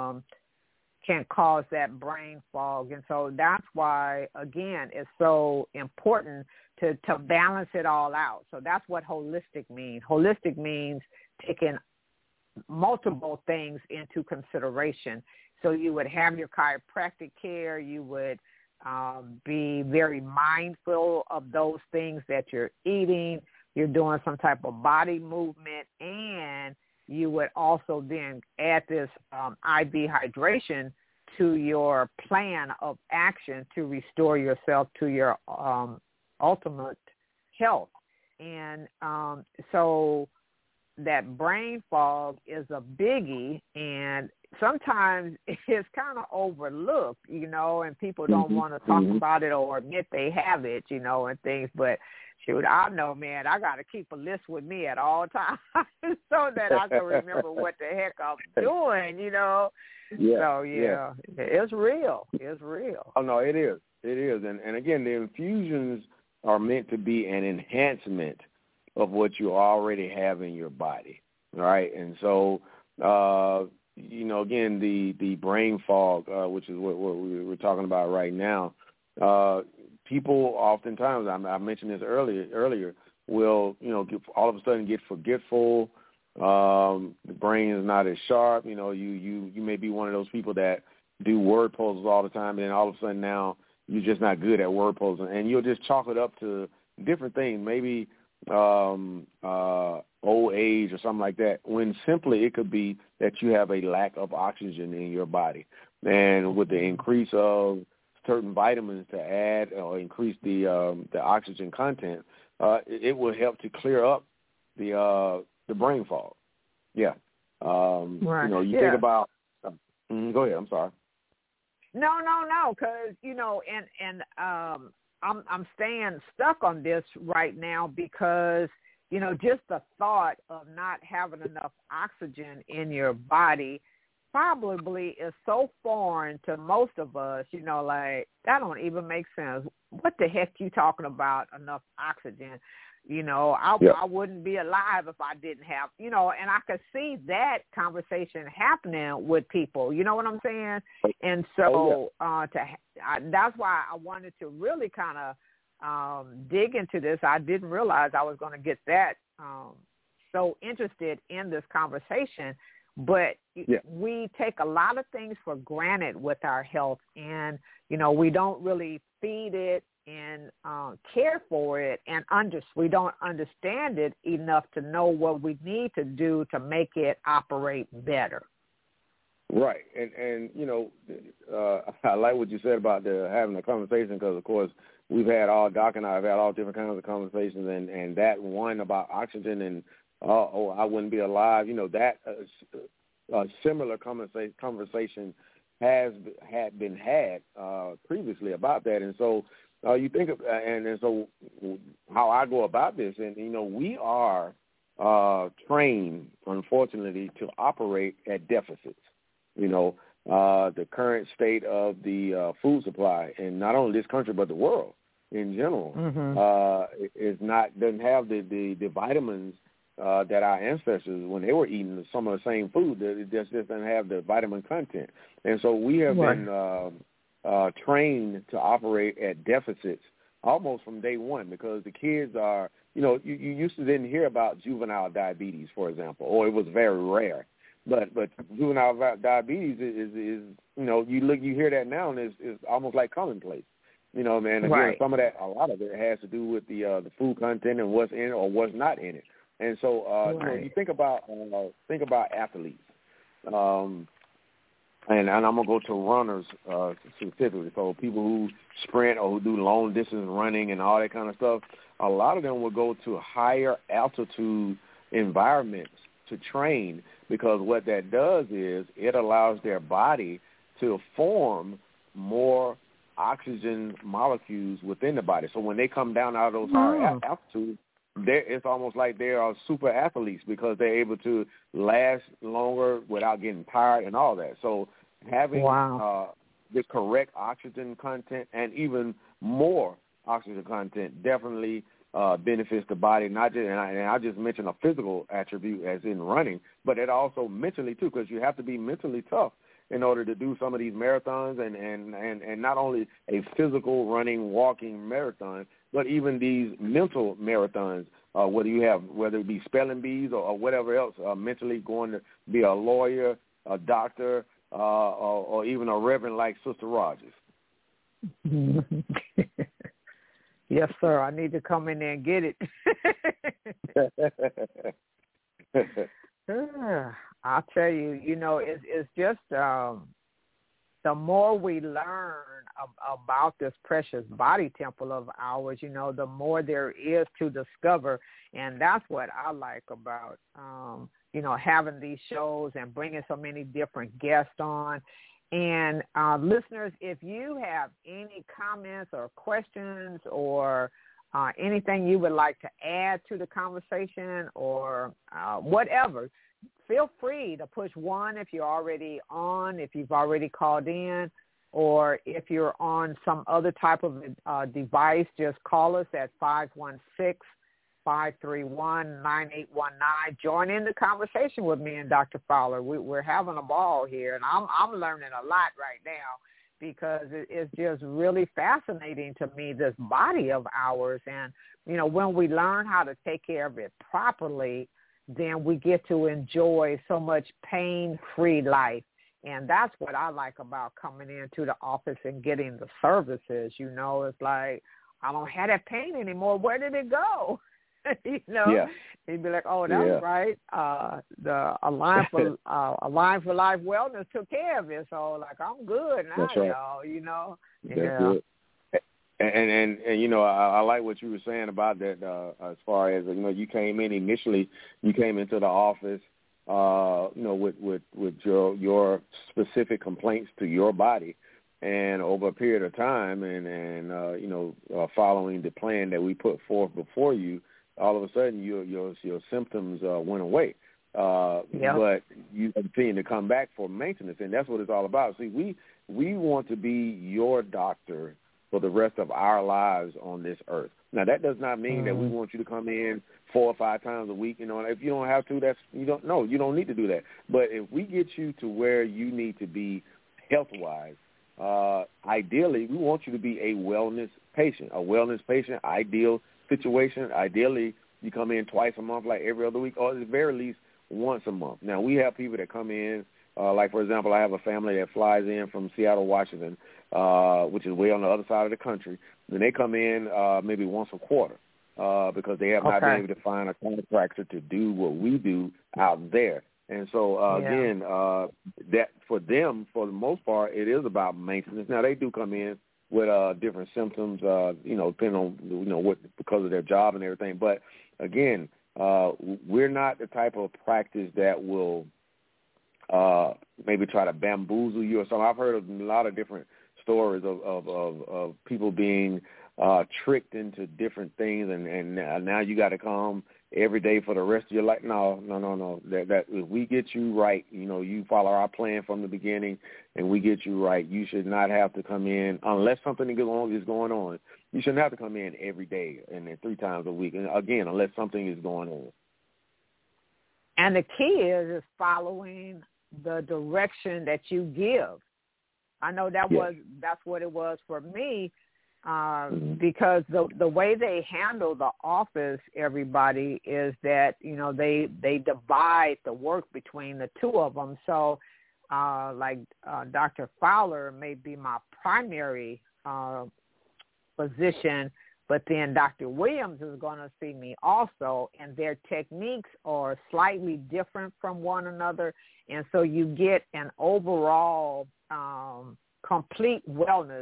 can cause that brain fog. And so that's why, again, it's so important to balance it all out. So that's what holistic means. Holistic means taking multiple things into consideration. So you would have your chiropractic care. You would be very mindful of those things that you're eating. You're doing some type of body movement, and you would also then add this IV hydration to your plan of action to restore yourself to your ultimate health. And so that brain fog is a biggie, and sometimes it's kind of overlooked, and people don't want to talk about it or admit they have it, and things. But shoot, I know, man, I got to keep a list with me at all times so that I can remember what the heck I'm doing, Yeah. So, it's real. It's real. Oh, no, it is. It is. And again, the infusions are meant to be an enhancement of what you already have in your body, right? And so, again, the brain fog, which is what we're talking about right now, people oftentimes, I mentioned this earlier, will, all of a sudden get forgetful. The brain is not as sharp. You may be one of those people that do word puzzles all the time, and then all of a sudden now you're just not good at word puzzles, and you'll just chalk it up to different things, maybe old age or something like that, when simply it could be that you have a lack of oxygen in your body. And with the increase of certain vitamins to add or increase the oxygen content, it will help to clear up the brain fog. Yeah. Right. Think about. Go ahead. I'm sorry. No, because I'm staying stuck on this right now because just the thought of not having enough oxygen in your body probably is so foreign to most of us, like that don't even make sense. What the heck you talking about enough oxygen? I wouldn't be alive if I didn't have, and I could see that conversation happening with people, you know what I'm saying? And so that's why I wanted to really kind of dig into this. I didn't realize I was going to get that so interested in this conversation. But we take a lot of things for granted with our health, and, we don't really feed it and care for it, and we don't understand it enough to know what we need to do to make it operate better. Right. And I like what you said about having a conversation because, of course, Doc and I have had all different kinds of conversations, and that one about oxygen and, I wouldn't be alive, that similar conversation had been had previously about that. And so you think of, and so how I go about this, and, we are trained, unfortunately, to operate at deficits. The current state of the food supply, and not only this country but the world in general, doesn't have the vitamins that our ancestors, when they were eating some of the same food, it just doesn't have the vitamin content. And so we have been trained to operate at deficits almost from day one, because the kids are, you used to didn't hear about juvenile diabetes, for example, or it was very rare. But juvenile diabetes is you hear that now, and it's almost like commonplace. Man, again, some of that, a lot of it has to do with the food content and what's in it or what's not in it. And so you think about athletes, and I'm gonna go to runners specifically. So people who sprint or who do long distance running and all that kind of stuff, a lot of them will go to higher altitude environments to train, because what that does is it allows their body to form more oxygen molecules within the body. So when they come down out of those higher altitudes, it's almost like they are super athletes, because they're able to last longer without getting tired and all that. So having the correct oxygen content and even more oxygen content definitely benefits the body, not just, and I just mentioned a physical attribute as in running, but it also mentally too, because you have to be mentally tough in order to do some of these marathons, and not only a physical running, walking marathon, but even these mental marathons, whether it be spelling bees or whatever else, mentally going to be a lawyer, a doctor, or even a reverend like Sister Rogers. Yes, sir. I need to come in there and get it. I'll tell you, it's just the more we learn about this precious body temple of ours, the more there is to discover. And that's what I like about, having these shows and bringing so many different guests on. And listeners, if you have any comments or questions or anything you would like to add to the conversation or whatever, feel free to push 1 if you're already on, if you've already called in, or if you're on some other type of device, just call us at 516-531-9819. Join in the conversation with me and Dr. Fowler. We're having a ball here, and I'm learning a lot right now, because it's just really fascinating to me, this body of ours. And, when we learn how to take care of it properly, then we get to enjoy so much pain-free life. And that's what I like about coming into the office and getting the services. It's like, I don't have that pain anymore. Where did it go? He'd be like, oh, that was right. The Align for Life Wellness took care of it. So, like, I'm good now, y'all, That's good. And I like what you were saying about that as far as, you came in initially, you came into the office, with your specific complaints to your body. And over a period of time and following the plan that we put forth before you, all of a sudden your symptoms went away. But you continue to come back for maintenance, and that's what it's all about. See, we want to be your doctor for the rest of our lives on this earth. Now, that does not mean that we want you to come in 4 or 5 times a week. If you don't have to, you don't need to do that. But if we get you to where you need to be health-wise, ideally, we want you to be a wellness patient. Ideal situation. Ideally, you come in twice a month, like every other week, or at the very least once a month. Now, we have people that come in, like, for example, I have a family that flies in from Seattle, Washington, which is way on the other side of the country. Then they come in maybe once a quarter because they have not been able to find a contractor to do what we do out there. And so, again, that for them, for the most part, it is about maintenance. Now, they do come in with different symptoms, depending on, what, because of their job and everything. But, again, we're not the type of practice that will maybe try to bamboozle you or something. I've heard of a lot of different stories of people being tricked into different things, and now you got to come every day for the rest of your life. No. That if we get you right, you follow our plan from the beginning, and we get you right, you should not have to come in unless something is going on. You shouldn't have to come in every day and then 3 times a week. And again, unless something is going on. And the key is following the direction that you give. I know that's what it was for me. Because the way they handle the office, everybody, is that, they divide the work between the two of them. So, Dr. Fowler may be my primary physician, but then Dr. Williams is going to see me also, and their techniques are slightly different from one another. And so you get an overall complete wellness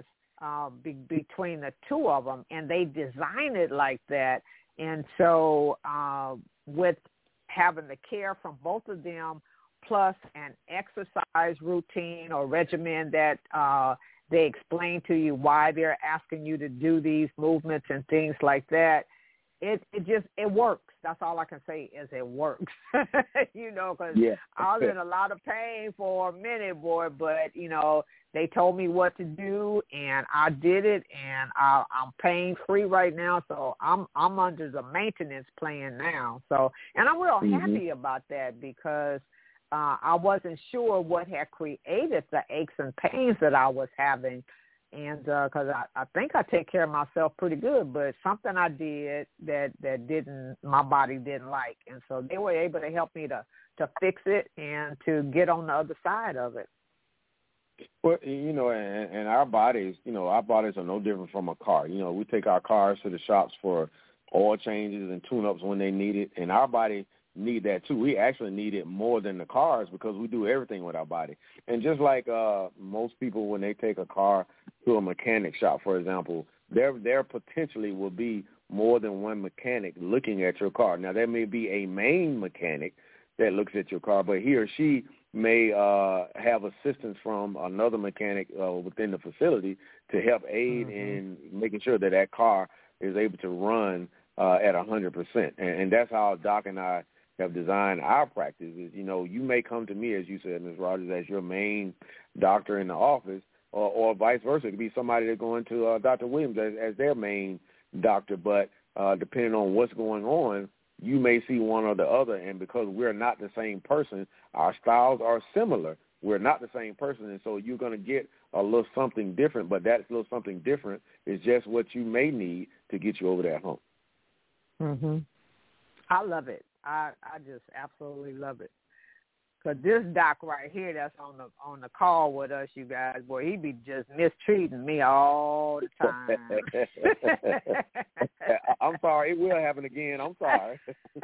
between the two of them, and they design it like that. And so with having the care from both of them, plus an exercise routine or regimen that they explain to you why they're asking you to do these movements and things like that, it works. That's all I can say is it works. Because I was in a lot of pain for a minute, boy, but, they told me what to do, and I did it, and I'm pain-free right now, so I'm under the maintenance plan now. So, and I'm real happy about that because I wasn't sure what had created the aches and pains that I was having, and because I think I take care of myself pretty good, but something I did that my body didn't like, and so they were able to help me to fix it and to get on the other side of it. Well, and our bodies, our bodies are no different from a car. We take our cars to the shops for oil changes and tune-ups when they need it, and our body need that too. We actually need it more than the cars because we do everything with our body. And just like most people, when they take a car to a mechanic shop, for example, there potentially will be more than one mechanic looking at your car. Now, there may be a main mechanic that looks at your car, but he or she may have assistance from another mechanic within the facility to help aid in making sure that car is able to run at 100%. And that's how Doc and I have designed our practice is, you may come to me, as you said, Ms. Rogers, as your main doctor in the office, or vice versa. It could be somebody that's going to Dr. Williams as their main doctor, but depending on what's going on, you may see one or the other, and because we're not the same person, our styles are similar. We're not the same person, and so you're going to get a little something different, but that little something different is just what you may need to get you over that hump. I love it. I just absolutely love it. Because this doc right here that's on the call with us, you guys, boy, he be just mistreating me all the time. I'm sorry. It will happen again. I'm sorry.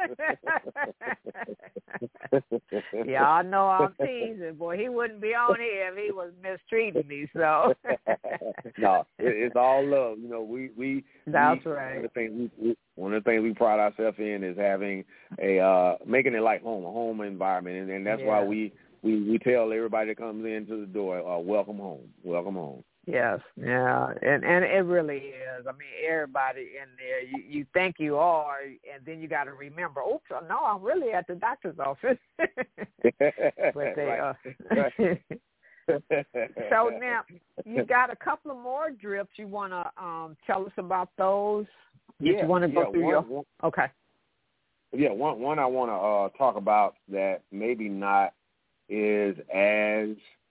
Yeah, I know I'm teasing. Boy, he wouldn't be on here if he was mistreating me. So no, it's all love. That's right. One of the things we pride ourselves in is having making it like a home environment, and that's why we tell everybody that comes into the door, welcome home. Yes, yeah, and it really is. I mean, everybody in there, you think you are, and then you got to remember, oops, no, I'm really at the doctor's office. But they are. Right. So now, you got a couple of more drips. You want to tell us about those? Yeah. You want to go through your? Okay. Yeah, one I want to talk about that maybe not is as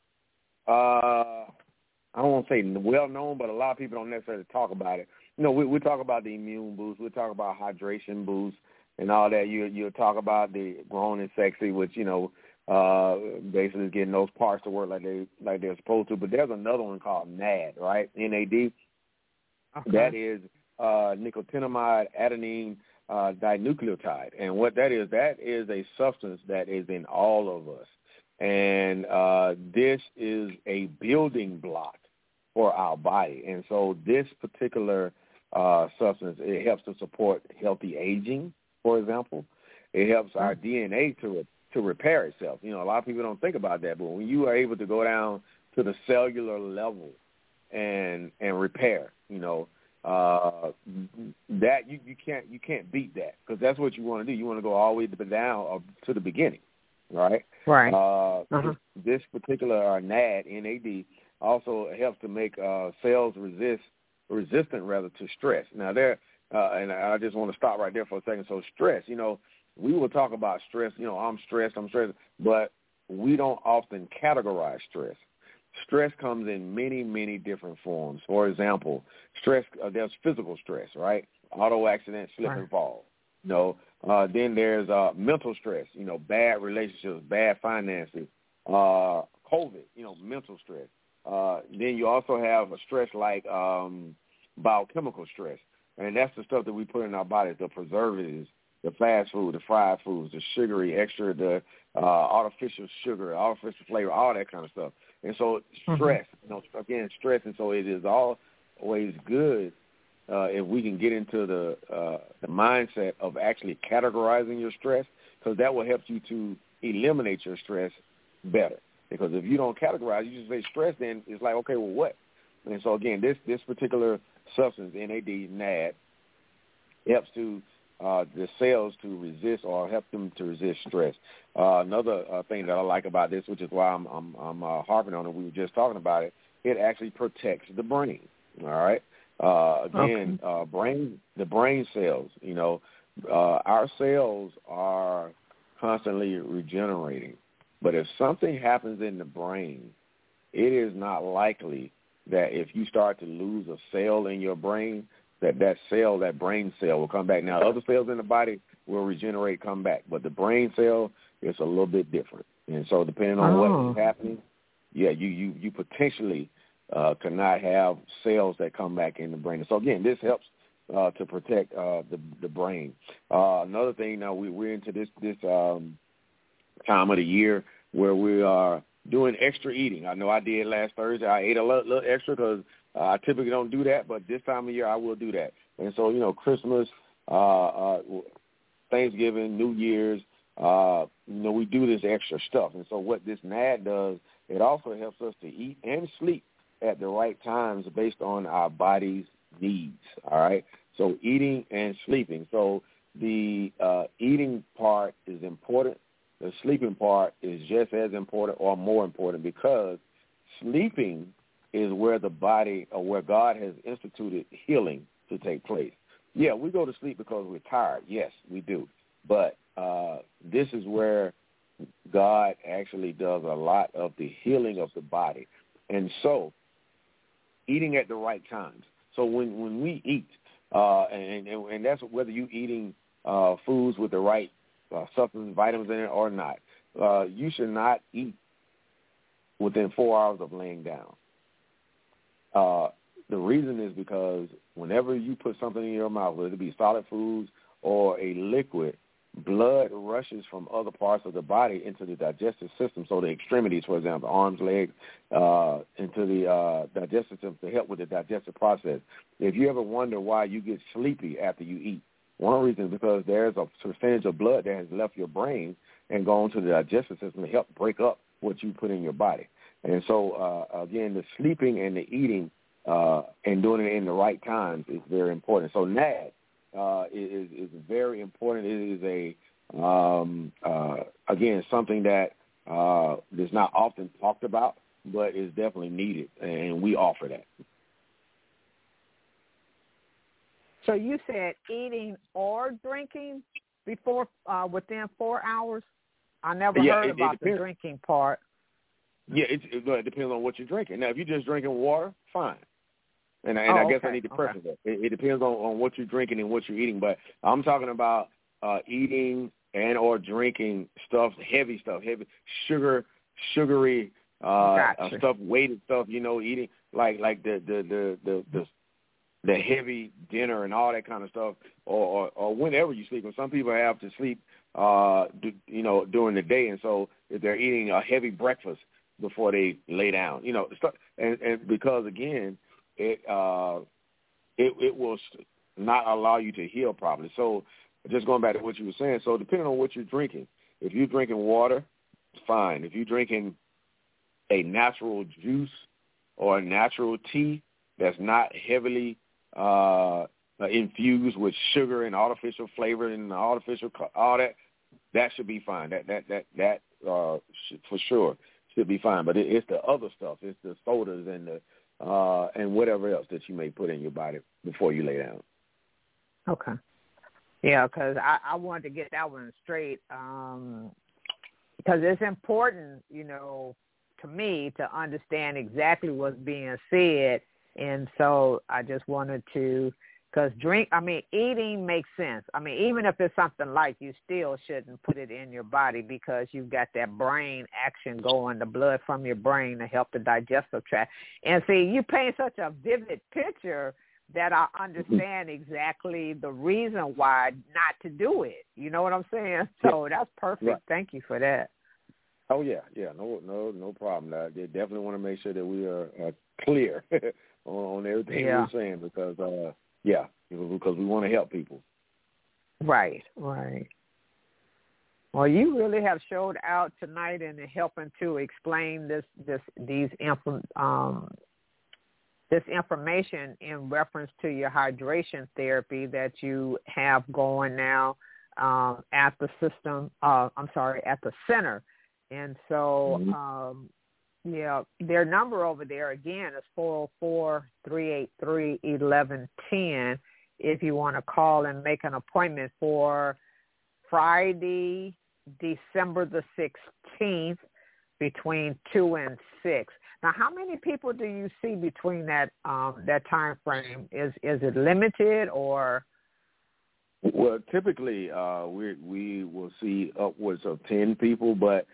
I don't want to say well known, but a lot of people don't necessarily talk about it. We talk about the immune boost, we talk about hydration boost, and all that, you'll talk about the Grown and Sexy, which, basically getting those parts to work like they're supposed to. But there's another one called NAD, right? NAD. Okay. That is nicotinamide adenine dinucleotide. And what that is a substance that is in all of us. And this is a building block for our body. And so this particular substance, it helps to support healthy aging, for example. It helps our DNA to repair itself. A lot of people don't think about that, but when you are able to go down to the cellular level and repair, that you can't beat that, because that's what you want to do. You want to go all the way down to the beginning, right? Right. This particular NAD also helps to make cells resistant to stress. Now and I just want to stop right there for a second. So stress, we will talk about stress. I'm stressed, but we don't often categorize stress. Stress comes in many, many different forms. For example, stress, there's physical stress, right? Auto accident, slip and fall. Then there's mental stress, bad relationships, bad finances, COVID, mental stress. Then you also have a stress like biochemical stress, and that's the stuff that we put in our bodies, the preservatives, the fast food, the fried foods, the sugary, extra, the artificial sugar, artificial flavor, all that kind of stuff. And so stress, stress. And so it is always good if we can get into the mindset of actually categorizing your stress, because that will help you to eliminate your stress better. Because if you don't categorize, you just say stress, then it's like, okay, well, what? And so, again, this particular substance, NAD, helps to the cells to resist, or help them to resist stress. Another thing that I like about this, which is why I'm harping on it, we were just talking about it, it actually protects the brain, all right? The brain cells, our cells are constantly regenerating. But if something happens in the brain, it is not likely that if you start to lose a cell in your brain, that brain cell will come back. Now, other cells in the body will regenerate, come back. But the brain cell is a little bit different. And so depending on what is happening, you potentially cannot have cells that come back in the brain. So, again, this helps to protect the brain. Another thing, now we're into this time of the year where we are doing extra eating. I know I did last Thursday. I ate a little extra because I typically don't do that, but this time of year I will do that. And so, Christmas, Thanksgiving, New Year's, we do this extra stuff. And so what this NAD does, it also helps us to eat and sleep at the right times based on our body's needs, all right? So eating and sleeping. So the eating part is important. The sleeping part is just as important or more important, because sleeping is where the body, or where God has instituted healing to take place. Yeah, we go to sleep because we're tired. Yes, we do. But this is where God actually does a lot of the healing of the body. And so eating at the right times. So when we eat, and that's whether you're eating foods with the right supplements, vitamins in it or not, you should not eat within 4 hours of laying down. The reason is because whenever you put something in your mouth, whether it be solid foods or a liquid, blood rushes from other parts of the body into the digestive system. So the extremities, for example, arms, legs, into the digestive system to help with the digestive process. If you ever wonder why you get sleepy after you eat, one reason is because there's a percentage of blood that has left your brain and gone to the digestive system to help break up what you put in your body. And so, again, the sleeping and the eating and doing it in the right times is very important. So NAD is very important. It is again, something that is not often talked about, but is definitely needed, and we offer that. So you said eating or drinking before within 4 hours? I never heard about the drinking part. Yeah, it depends on what you're drinking. Now, if you're just drinking water, fine. And I guess I need to preface that. It depends on what you're drinking and what you're eating. But I'm talking about eating and or drinking heavy sugary Gotcha. stuff, weighted stuff, eating like the heavy dinner and all that kind of stuff, or whenever you sleep. And some people have to sleep, during the day, and so if they're eating a heavy breakfast before they lay down, stuff, and because again, it will not allow you to heal properly. So just going back to what you were saying, so depending on what you're drinking, if you're drinking water, fine. If you're drinking a natural juice or a natural tea that's not heavily infused with sugar and artificial flavor and artificial all that should be fine. That for sure should be fine. But it's the other stuff. It's the sodas and whatever else that you may put in your body before you lay down. Okay. Yeah, because I wanted to get that one straight because it's important, to me to understand exactly what's being said. And so I just wanted to, because eating makes sense. Even if it's something light, you still shouldn't put it in your body because you've got that brain action going, the blood from your brain to help the digestive tract. And see, you paint such a vivid picture that I understand exactly the reason why not to do it. You know what I'm saying? So that's perfect. Right. Thank you for that. Oh yeah, no problem. I definitely want to make sure that we are clear on everything we're saying because because we want to help people. Right. Well, you really have showed out tonight in helping to explain this information in reference to your hydration therapy that you have going now at the center. And so, their number over there, again, is 404-383-1110 if you want to call and make an appointment for Friday, December the 16th between 2 and 6. Now, how many people do you see between that time frame? Is it limited or? Well, typically we will see upwards of 10 people, but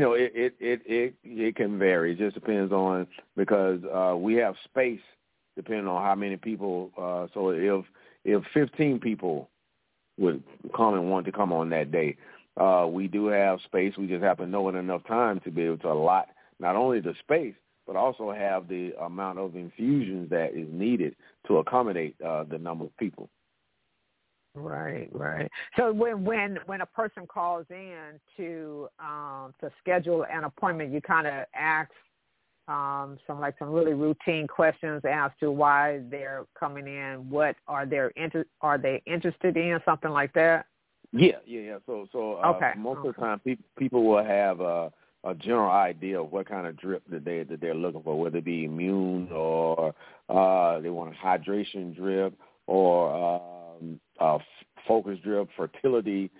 it can vary. It just depends on because we have space depending on how many people. So if 15 people would come and want to come on that day, we do have space. We just have to know in enough time to be able to allot not only the space but also have the amount of infusions that is needed to accommodate the number of people. Right. So when a person calls in to schedule an appointment, you kind of ask some really routine questions as to why they're coming in. What are they interested in? Something like that. Yeah. So most of the time, people will have a general idea of what kind of drip that they're looking for, whether it be immune or they want a hydration drip or focus drip, fertility.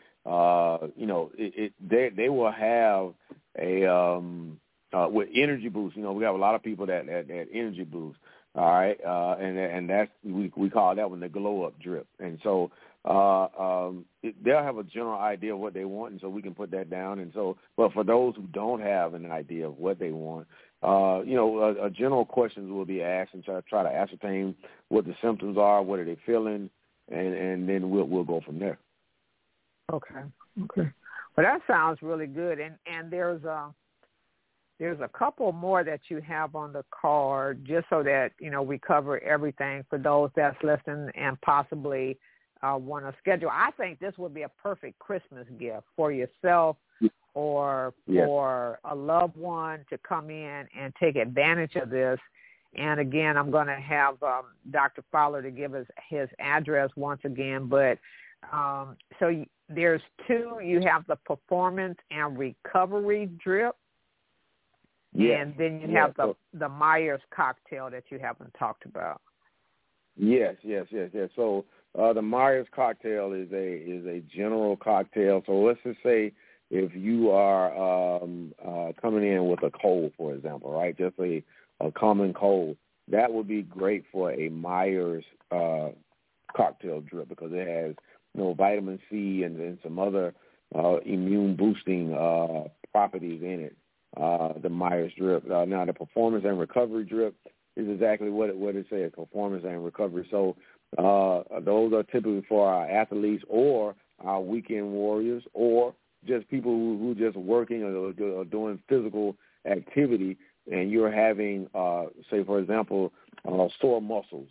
They will have a with energy boost. We have a lot of people that energy boost. All right, and that's we call that one the glow up drip. And so they'll have a general idea of what they want, and so we can put that down. And so, but for those who don't have an idea of what they want, a general questions will be asked and try to ascertain what the symptoms are, what are they feeling, and then we'll go from there. Okay. Well, that sounds really good. And there's a couple more that you have on the card, just so that we cover everything for those that's listening and possibly want to schedule. I think this would be a perfect Christmas gift for yourself or for a loved one to come in and take advantage of this. And again, I'm going to have Dr. Fowler to give us his address once again. But so there's two. You have the performance and recovery drip. Yes. And then you have the Myers cocktail that you haven't talked about. Yes. So the Myers cocktail is a general cocktail. So let's just say if you are coming in with a cold, for example, right, just a common cold, that would be great for a Myers cocktail drip because it has vitamin C and some other immune boosting properties in it. The Myers drip. Now the performance and recovery drip is exactly what it says, performance and recovery. So those are typically for our athletes or our weekend warriors or just people who just working or doing physical activity, and you're having, say, for example, sore muscles.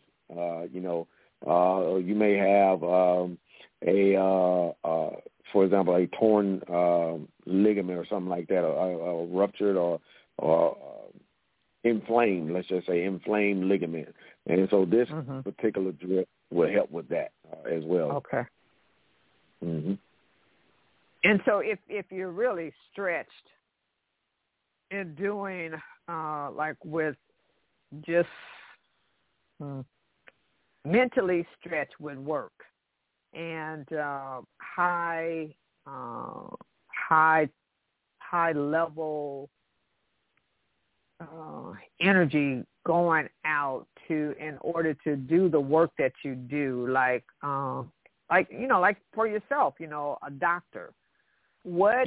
You may have for example, a torn ligament or something like that, or ruptured or inflamed, let's just say inflamed ligament. And so this particular drip will help with that as well. Okay. Mm-hmm. And so if you're really stretched in doing like with just mentally stretched with work and high level energy going out in order to do the work that you do, like for yourself, a doctor. Would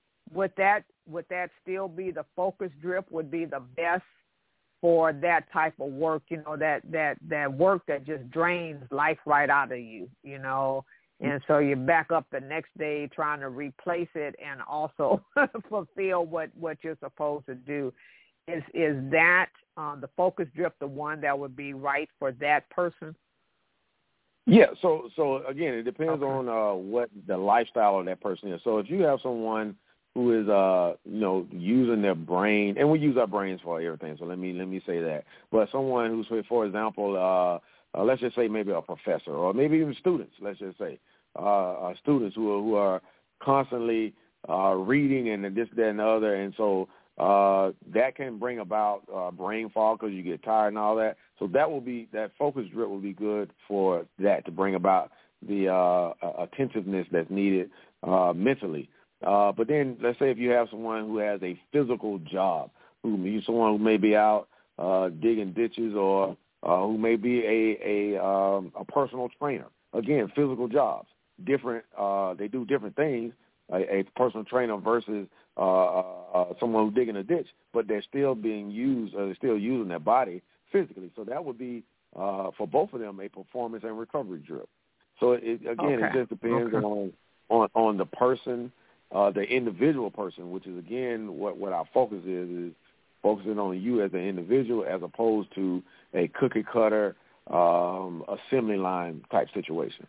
that still be the focus drip? Would be the best for that type of work? That work that just drains life right out of you. And so you back up the next day trying to replace it and also fulfill what you're supposed to do. Is that the focus drip the one that would be right for that person? Yeah. So again, it depends on what the lifestyle of that person is. So if you have someone who is using their brain, and we use our brains for everything. So let me say that. But someone who's, for example, let's just say maybe a professor or maybe even students. Let's just say students who are constantly reading and this, that, and the other, and so that can bring about brain fog because you get tired and all that. So that focus drip will be good for that, to bring about the attentiveness that's needed mentally. But then let's say if you have someone who has a physical job, someone who may be out digging ditches or who may be a personal trainer. Again, physical jobs, different. They do different things. A personal trainer versus someone who's digging a ditch, but they're still being used, or they're still using their body physically. So that would be, for both of them, a performance and recovery drip. So it just depends on the person, the individual person, which is, again, what our focus is focusing on you as an individual as opposed to a cookie cutter assembly line type situation.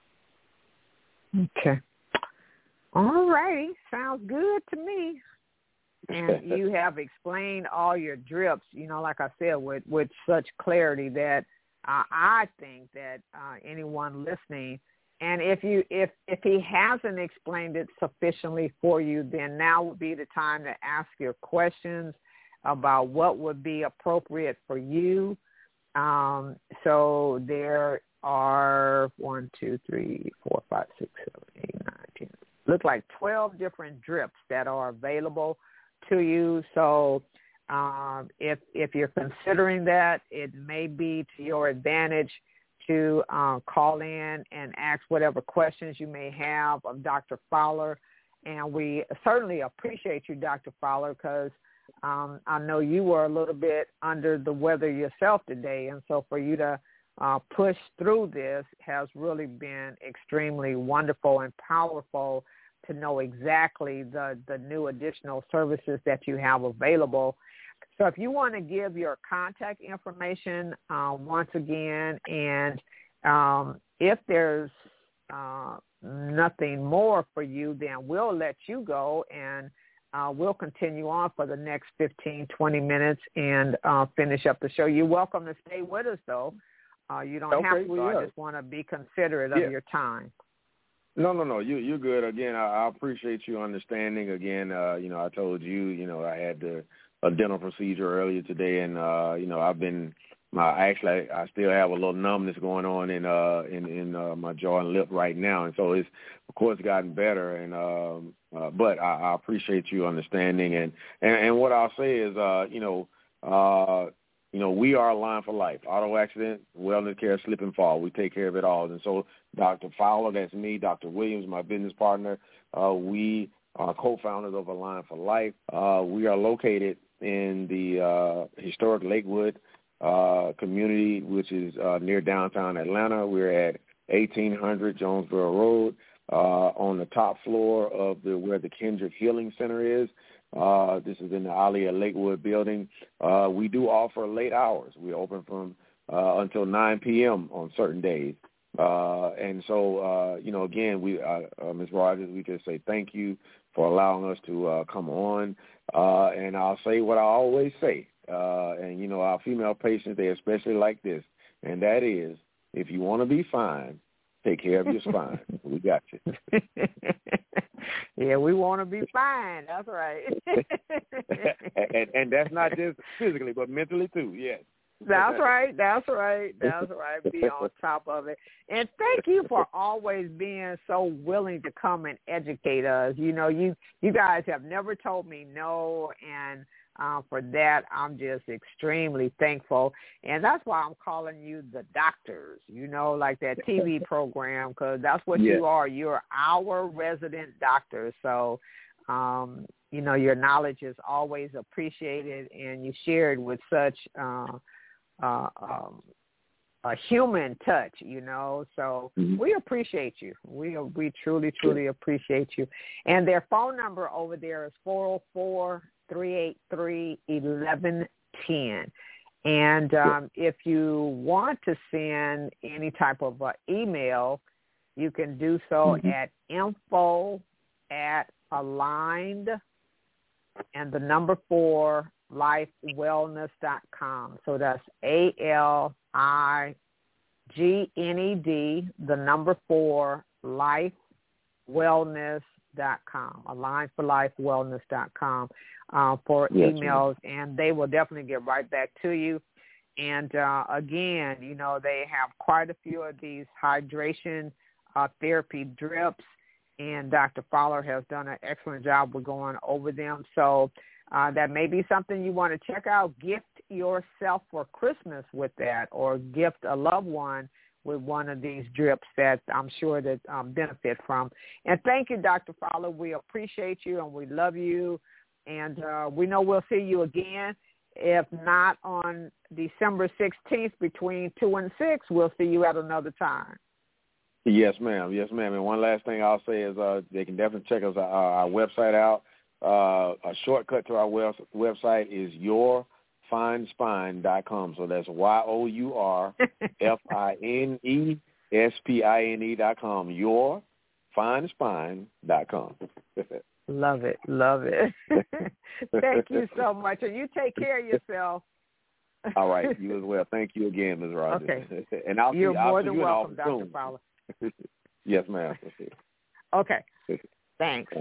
Okay. All righty. Sounds good to me. And you have explained all your drips, like I said, with such clarity that I think that anyone listening, and if he hasn't explained it sufficiently for you, then now would be the time to ask your questions about what would be appropriate for you. So there are 1, 2, 3, 4, 5, 6, 7, 8, 9, 10. Look like 12 different drips that are available to you. So if you're considering that, it may be to your advantage to call in and ask whatever questions you may have of Dr. Fowler. And we certainly appreciate you, Dr. Fowler, because I know you were a little bit under the weather yourself today. And so for you to push through this has really been extremely wonderful and powerful to know exactly the new additional services that you have available. So if you want to give your contact information once again, and if there's nothing more for you, then we'll let you go, and we'll continue on for the next 15, 20 minutes and finish up the show. You're welcome to stay with us, though. You don't have to. I just want to be considerate of your time. No. You're good. Again, I appreciate you understanding. Again, I told you, I had a dental procedure earlier today, and I've been. I still have a little numbness going on in my jaw and lip right now, and so it's of course gotten better. And but I appreciate you understanding. And what I'll say is, we are a line for life. Auto accident, wellness care, slip and fall. We take care of it all. And so Dr. Fowler, that's me, Dr. Williams, my business partner, we are co-founders of A Line for Life. We are located in the historic Lakewood community, which is near downtown Atlanta. We're at 1800 Jonesboro Road on the top floor of where the Kendrick Healing Center is. This is in the Aliyah Lakewood building. We do offer late hours. We open from until 9 p.m. on certain days. And so, again, Ms. Rogers, we just say thank you for allowing us to come on. And I'll say what I always say. And, our female patients, they especially like this, and that is, if you want to be fine, take care of your spine. We got you. Yeah, we want to be fine. That's right. and that's not just physically, but mentally too, yes. That's right. Be on top of it. And thank you for always being so willing to come and educate us. You guys have never told me no, and for that, I'm just extremely thankful. And that's why I'm calling you the doctors, like that TV program, because that's what you are. You're our resident doctor. So, your knowledge is always appreciated, and you share it with such a human touch, So we appreciate you. We truly, truly appreciate you. And their phone number over there is 404-383-1110. And if you want to send any type of email, you can do so at info@aligned and the number 4 lifewellness.com. So that's ALIGNED, the number 4 lifewellness.com, alignforlifewellness.com for emails, and they will definitely get right back to you. And again, they have quite a few of these hydration therapy drips, and Dr. Fowler has done an excellent job with going over them. So that may be something you want to check out. Gift yourself for Christmas with that, or gift a loved one with one of these drips that I'm sure that benefit from. And thank you, Dr. Fowler. We appreciate you and we love you. And we know we'll see you again. If not on December 16th between 2 and 6, we'll see you at another time. Yes, ma'am. Yes, ma'am. And one last thing I'll say is they can definitely check us our website out. A shortcut to our website is yourfinespine.com. So that's yourfinespine.com. Yourfinespine.com. Love it. Thank you so much. And you take care of yourself. All right. You as well. Thank you again, Ms. Rogers. Okay. And You're more than you welcome, Dr. Fowler. Yes, ma'am. Okay. Thanks.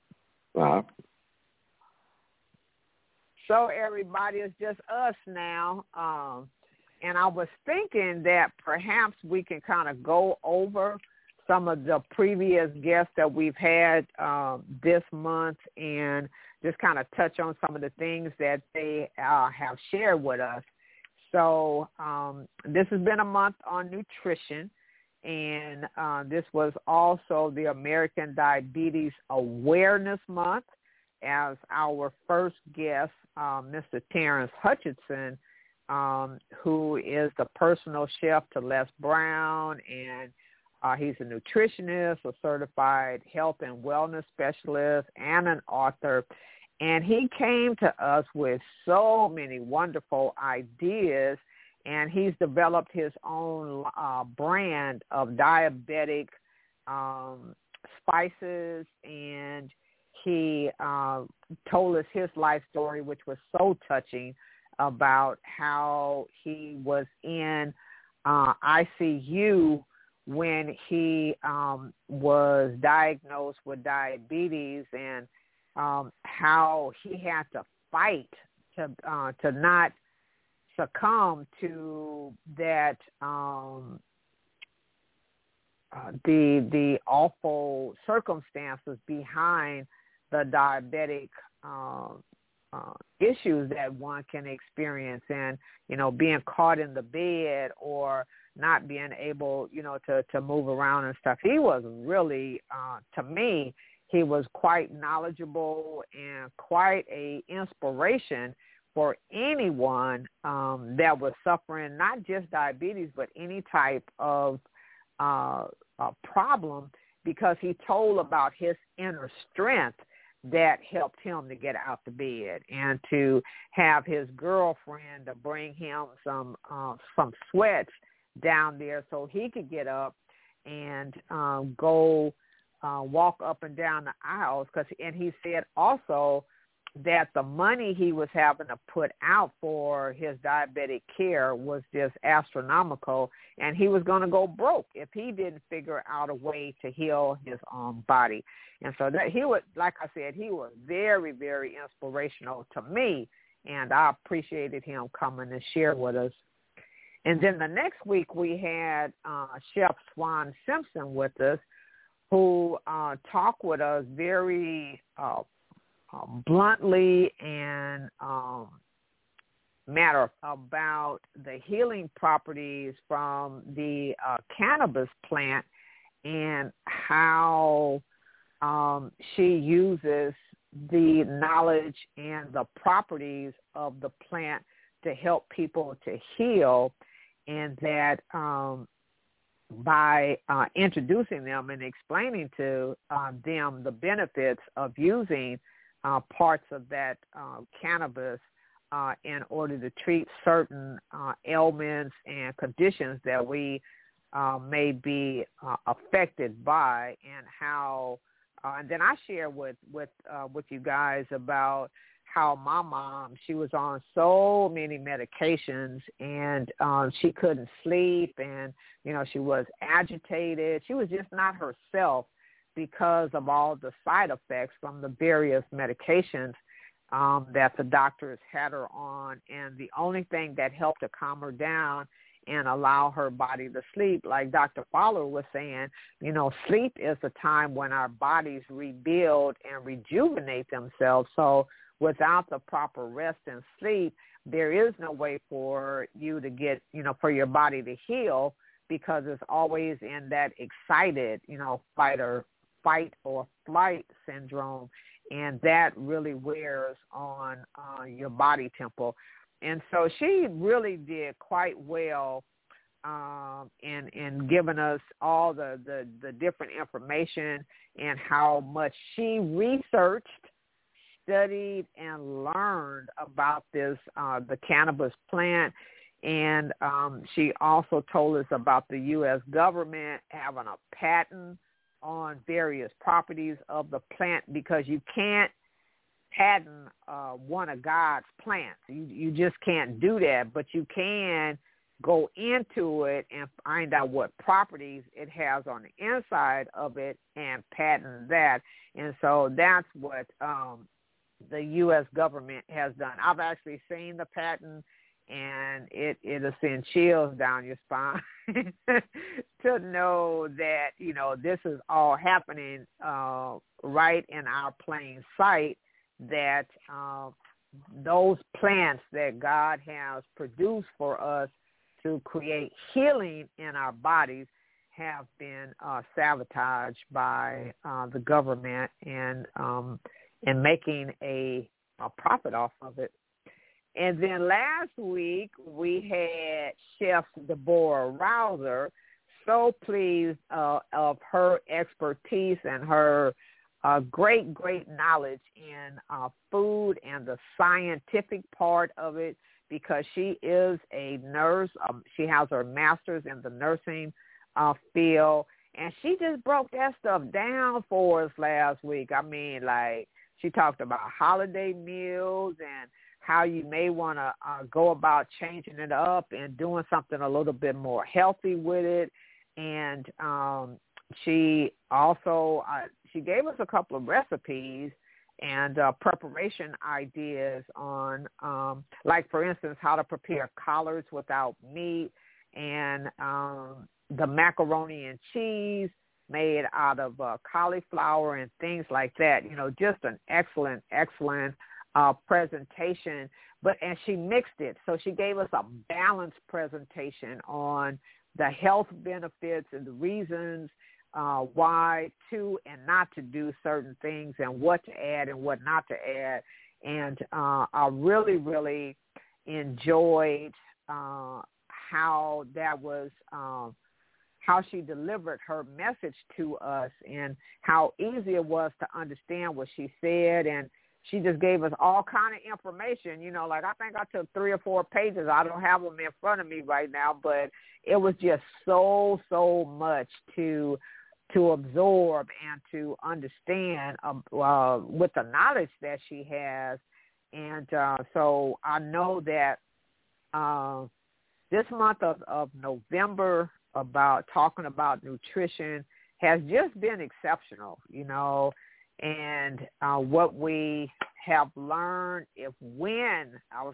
So everybody, it's just us now. And I was thinking that perhaps we can kind of go over some of the previous guests that we've had this month and just kind of touch on some of the things that they have shared with us. So this has been a month on nutrition, and this was also the American Diabetes Awareness Month, as our first guest, Mr. Terrence Hutchinson, who is the personal chef to Les Brown, and he's a nutritionist, a certified health and wellness specialist, and an author. And he came to us with so many wonderful ideas, and he's developed his own brand of diabetic spices, and he told us his life story, which was so touching, about how he was in ICU when he was diagnosed with diabetes, and how he had to fight to not succumb to that the awful circumstances behind the diabetic issues that one can experience, and being caught in the bed or not being able to move around and stuff. He was really to me, he was quite knowledgeable and quite a inspiration for anyone that was suffering not just diabetes but any type of problem, because he told about his inner strength that helped him to get out the bed, and to have his girlfriend to bring him some sweats down there so he could get up and go walk up and down the aisles. And he said also that the money he was having to put out for his diabetic care was just astronomical, and he was going to go broke if he didn't figure out a way to heal his body. And so that he was, like I said, he was very, very inspirational to me, and I appreciated him coming to share with us. And then the next week we had Chef Swan Simpson with us, who talked with us very bluntly and matter about the healing properties from the cannabis plant, and how she uses the knowledge and the properties of the plant to help people to heal, and that by introducing them and explaining to them the benefits of using parts of that cannabis in order to treat certain ailments and conditions that we may be affected by, and how and then I share with you guys about how my mom, she was on so many medications, and she couldn't sleep, and she was agitated. She was just not herself because of all the side effects from the various medications that the doctors had her on. And the only thing that helped to calm her down and allow her body to sleep, like Dr. Fowler was saying, sleep is the time when our bodies rebuild and rejuvenate themselves. So without the proper rest and sleep, there is no way for you to get, for your body to heal, because it's always in that excited, fight or flight syndrome, and that really wears on your body temple. And so she really did quite well in giving us all the different information, and how much she researched, studied, and learned about this, the cannabis plant. And she also told us about the U.S. government having a patent on various properties of the plant, because you can't patent one of God's plants. You just can't do that, but you can go into it and find out what properties it has on the inside of it and patent that. And so that's what the U.S. government has done. I've actually seen the patent, and it'll send chills down your spine to know that, this is all happening right in our plain sight, that those plants that God has produced for us to create healing in our bodies have been sabotaged by the government, and making a profit off of it. And then last week we had Chef Deborah Rouser, so pleased of her expertise and her great knowledge in food and the scientific part of it, because she is a nurse. She has her master's in the nursing field, and she just broke that stuff down for us last week. I mean, like, she talked about holiday meals and how you may want to go about changing it up and doing something a little bit more healthy with it. And she also she gave us a couple of recipes and preparation ideas on, like, for instance, how to prepare collards without meat, and the macaroni and cheese made out of cauliflower and things like that. Just an excellent presentation, and she mixed it. So she gave us a balanced presentation on the health benefits and the reasons why to and not to do certain things and what to add and what not to add. And I really, really enjoyed how that was, how she delivered her message to us and how easy it was to understand what she said. And she just gave us all kind of information, like I think I took 3 or 4 pages. I don't have them in front of me right now, but it was just so much to absorb and to understand with the knowledge that she has. And so I know that this month of November about talking about nutrition has just been exceptional, and what we have learned when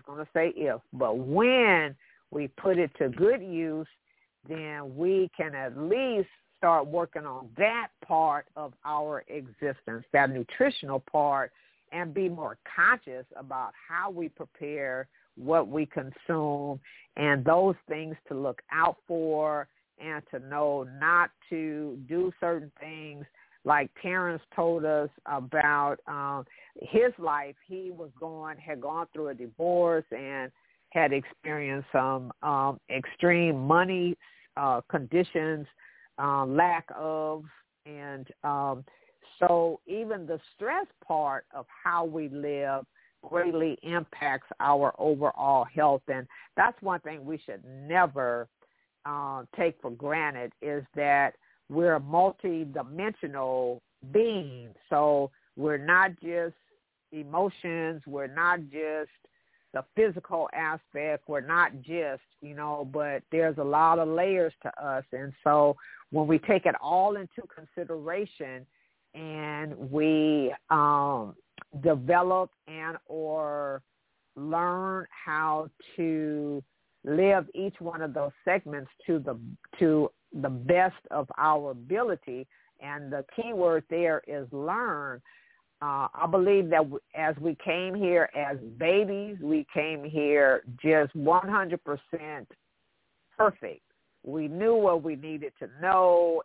we put it to good use, then we can at least start working on that part of our existence, that nutritional part, and be more conscious about how we prepare, what we consume, and those things to look out for and to know not to do certain things. Like Terrence told us about his life. He had gone through a divorce and had experienced some extreme money conditions, lack of, and so even the stress part of how we live greatly impacts our overall health. And that's one thing we should never take for granted, is that we're multi-dimensional beings. So we're not just emotions, we're not just the physical aspect, we're not just, but there's a lot of layers to us. And so when we take it all into consideration and we develop and or learn how to live each one of those segments to the best of our ability, and the key word there is learn. I believe that as we came here as babies, we came here just 100% perfect. We knew what we needed to know,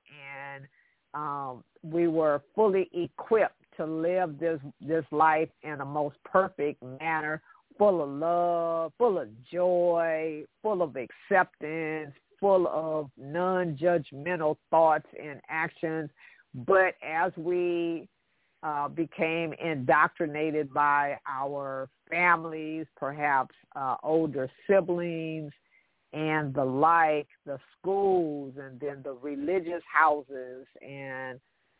and we were fully equipped to live this life in a most perfect manner, full of love, full of joy, full of acceptance, full of non-judgmental thoughts and actions. But as we became indoctrinated by our families, perhaps older siblings and the like, the schools, and then the religious houses and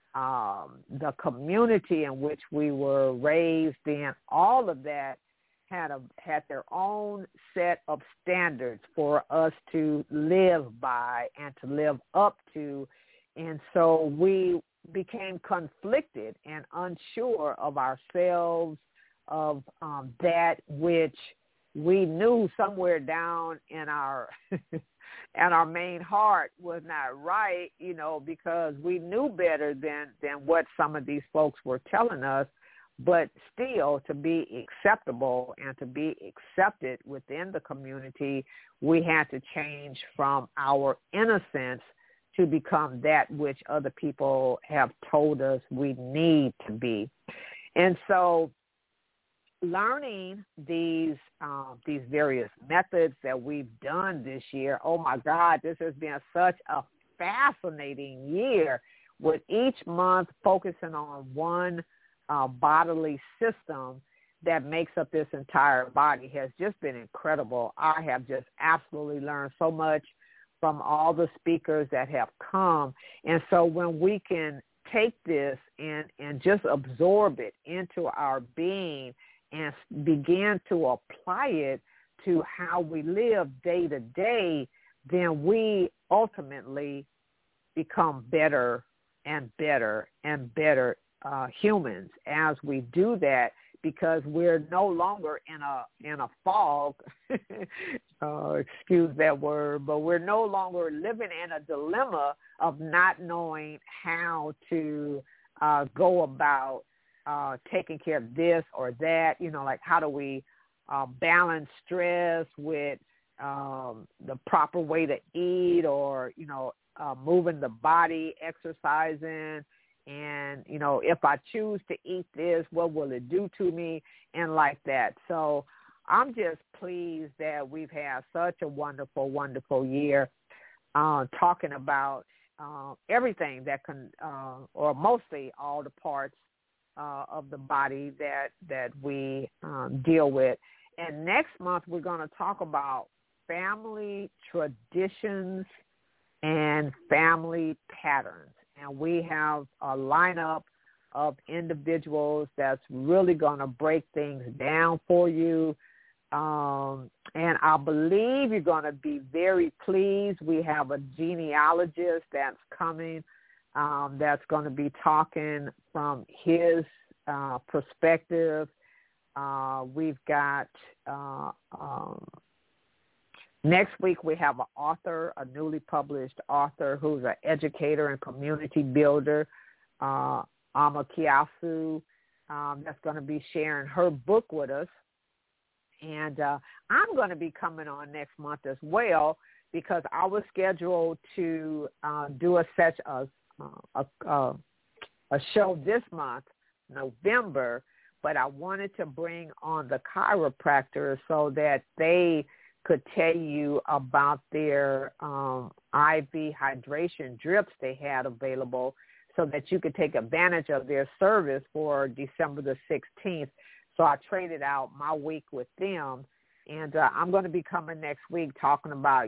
the community in which we were raised in, all of that had their own set of standards for us to live by and to live up to. And so we became conflicted and unsure of ourselves, of that which we knew somewhere down in our and our main heart was not right, because we knew better than what some of these folks were telling us. But still, to be acceptable and to be accepted within the community, we had to change from our innocence to become that which other people have told us we need to be. And so learning these various methods that we've done this year, oh my God, this has been such a fascinating year, with each month focusing on one bodily system that makes up this entire body has just been incredible. I have just absolutely learned so much from all the speakers that have come. And so when we can take this and just absorb it into our being and begin to apply it to how we live day to day, then we ultimately become better and better and better humans as we do that, because we're no longer in a fog, excuse that word, but we're no longer living in a dilemma of not knowing how to go about taking care of this or that, like how do we balance stress with the proper way to eat, or, moving the body, exercising, and, if I choose to eat this, what will it do to me, and like that. So I'm just pleased that we've had such a wonderful, wonderful year talking about everything that can, or mostly all the parts of the body that we deal with. And next month we're going to talk about family traditions and family patterns. And we have a lineup of individuals that's really going to break things down for you. And I believe you're going to be very pleased. We have a genealogist that's coming that's going to be talking from his perspective. We've got next week we have an author, a newly published author who's an educator and community builder, Ama Kiasu, that's going to be sharing her book with us. And I'm going to be coming on next month as well, because I was scheduled to do a show this month, November, but I wanted to bring on the chiropractors so that they could tell you about their IV hydration drips they had available, so that you could take advantage of their service for December the 16th. So I traded out my week with them, and I'm going to be coming next week talking about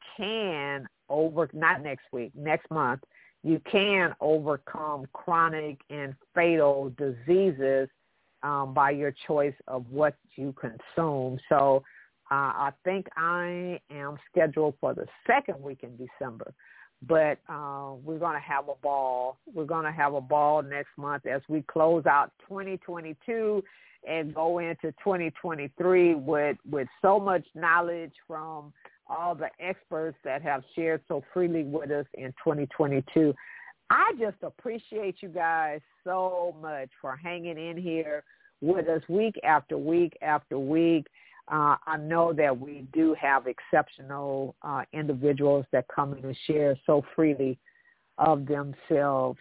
next month, you can overcome chronic and fatal diseases by your choice of what you consume. So I think I am scheduled for the second week in December, but we're going to have a ball. We're going to have a ball next month as we close out 2022 and go into 2023 with so much knowledge from all the experts that have shared so freely with us in 2022. I just appreciate you guys so much for hanging in here with us week after week after week. I know that we do have exceptional individuals that come in and share so freely of themselves,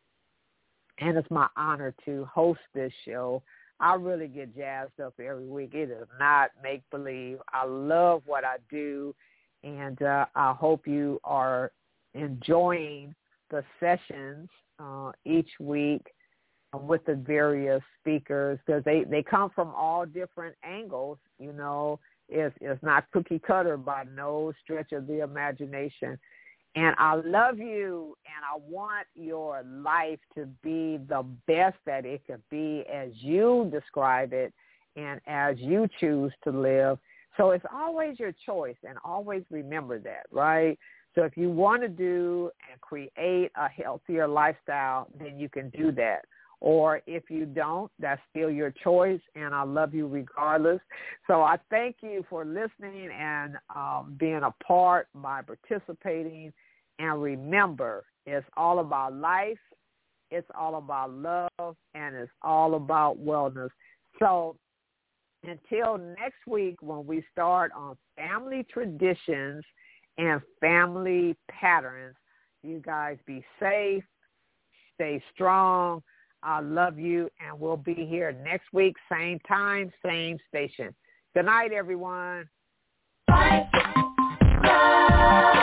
and it's my honor to host this show. I really get jazzed up every week. It is not make-believe. I love what I do, and I hope you are enjoying the sessions each week with the various speakers, because they come from all different angles. It's not cookie cutter by no stretch of the imagination. And I love you, and I want your life to be the best that it could be as you describe it and as you choose to live. So it's always your choice, and always remember that, right? So if you want to do and create a healthier lifestyle, then you can do that. Or if you don't, that's still your choice, and I love you regardless. So I thank you for listening and being a part by participating. And remember, it's all about life, it's all about love, and it's all about wellness. So until next week, when we start on family traditions and family patterns, you guys be safe, stay strong. I love you, and we'll be here next week, same time, same station. Good night, everyone. Bye.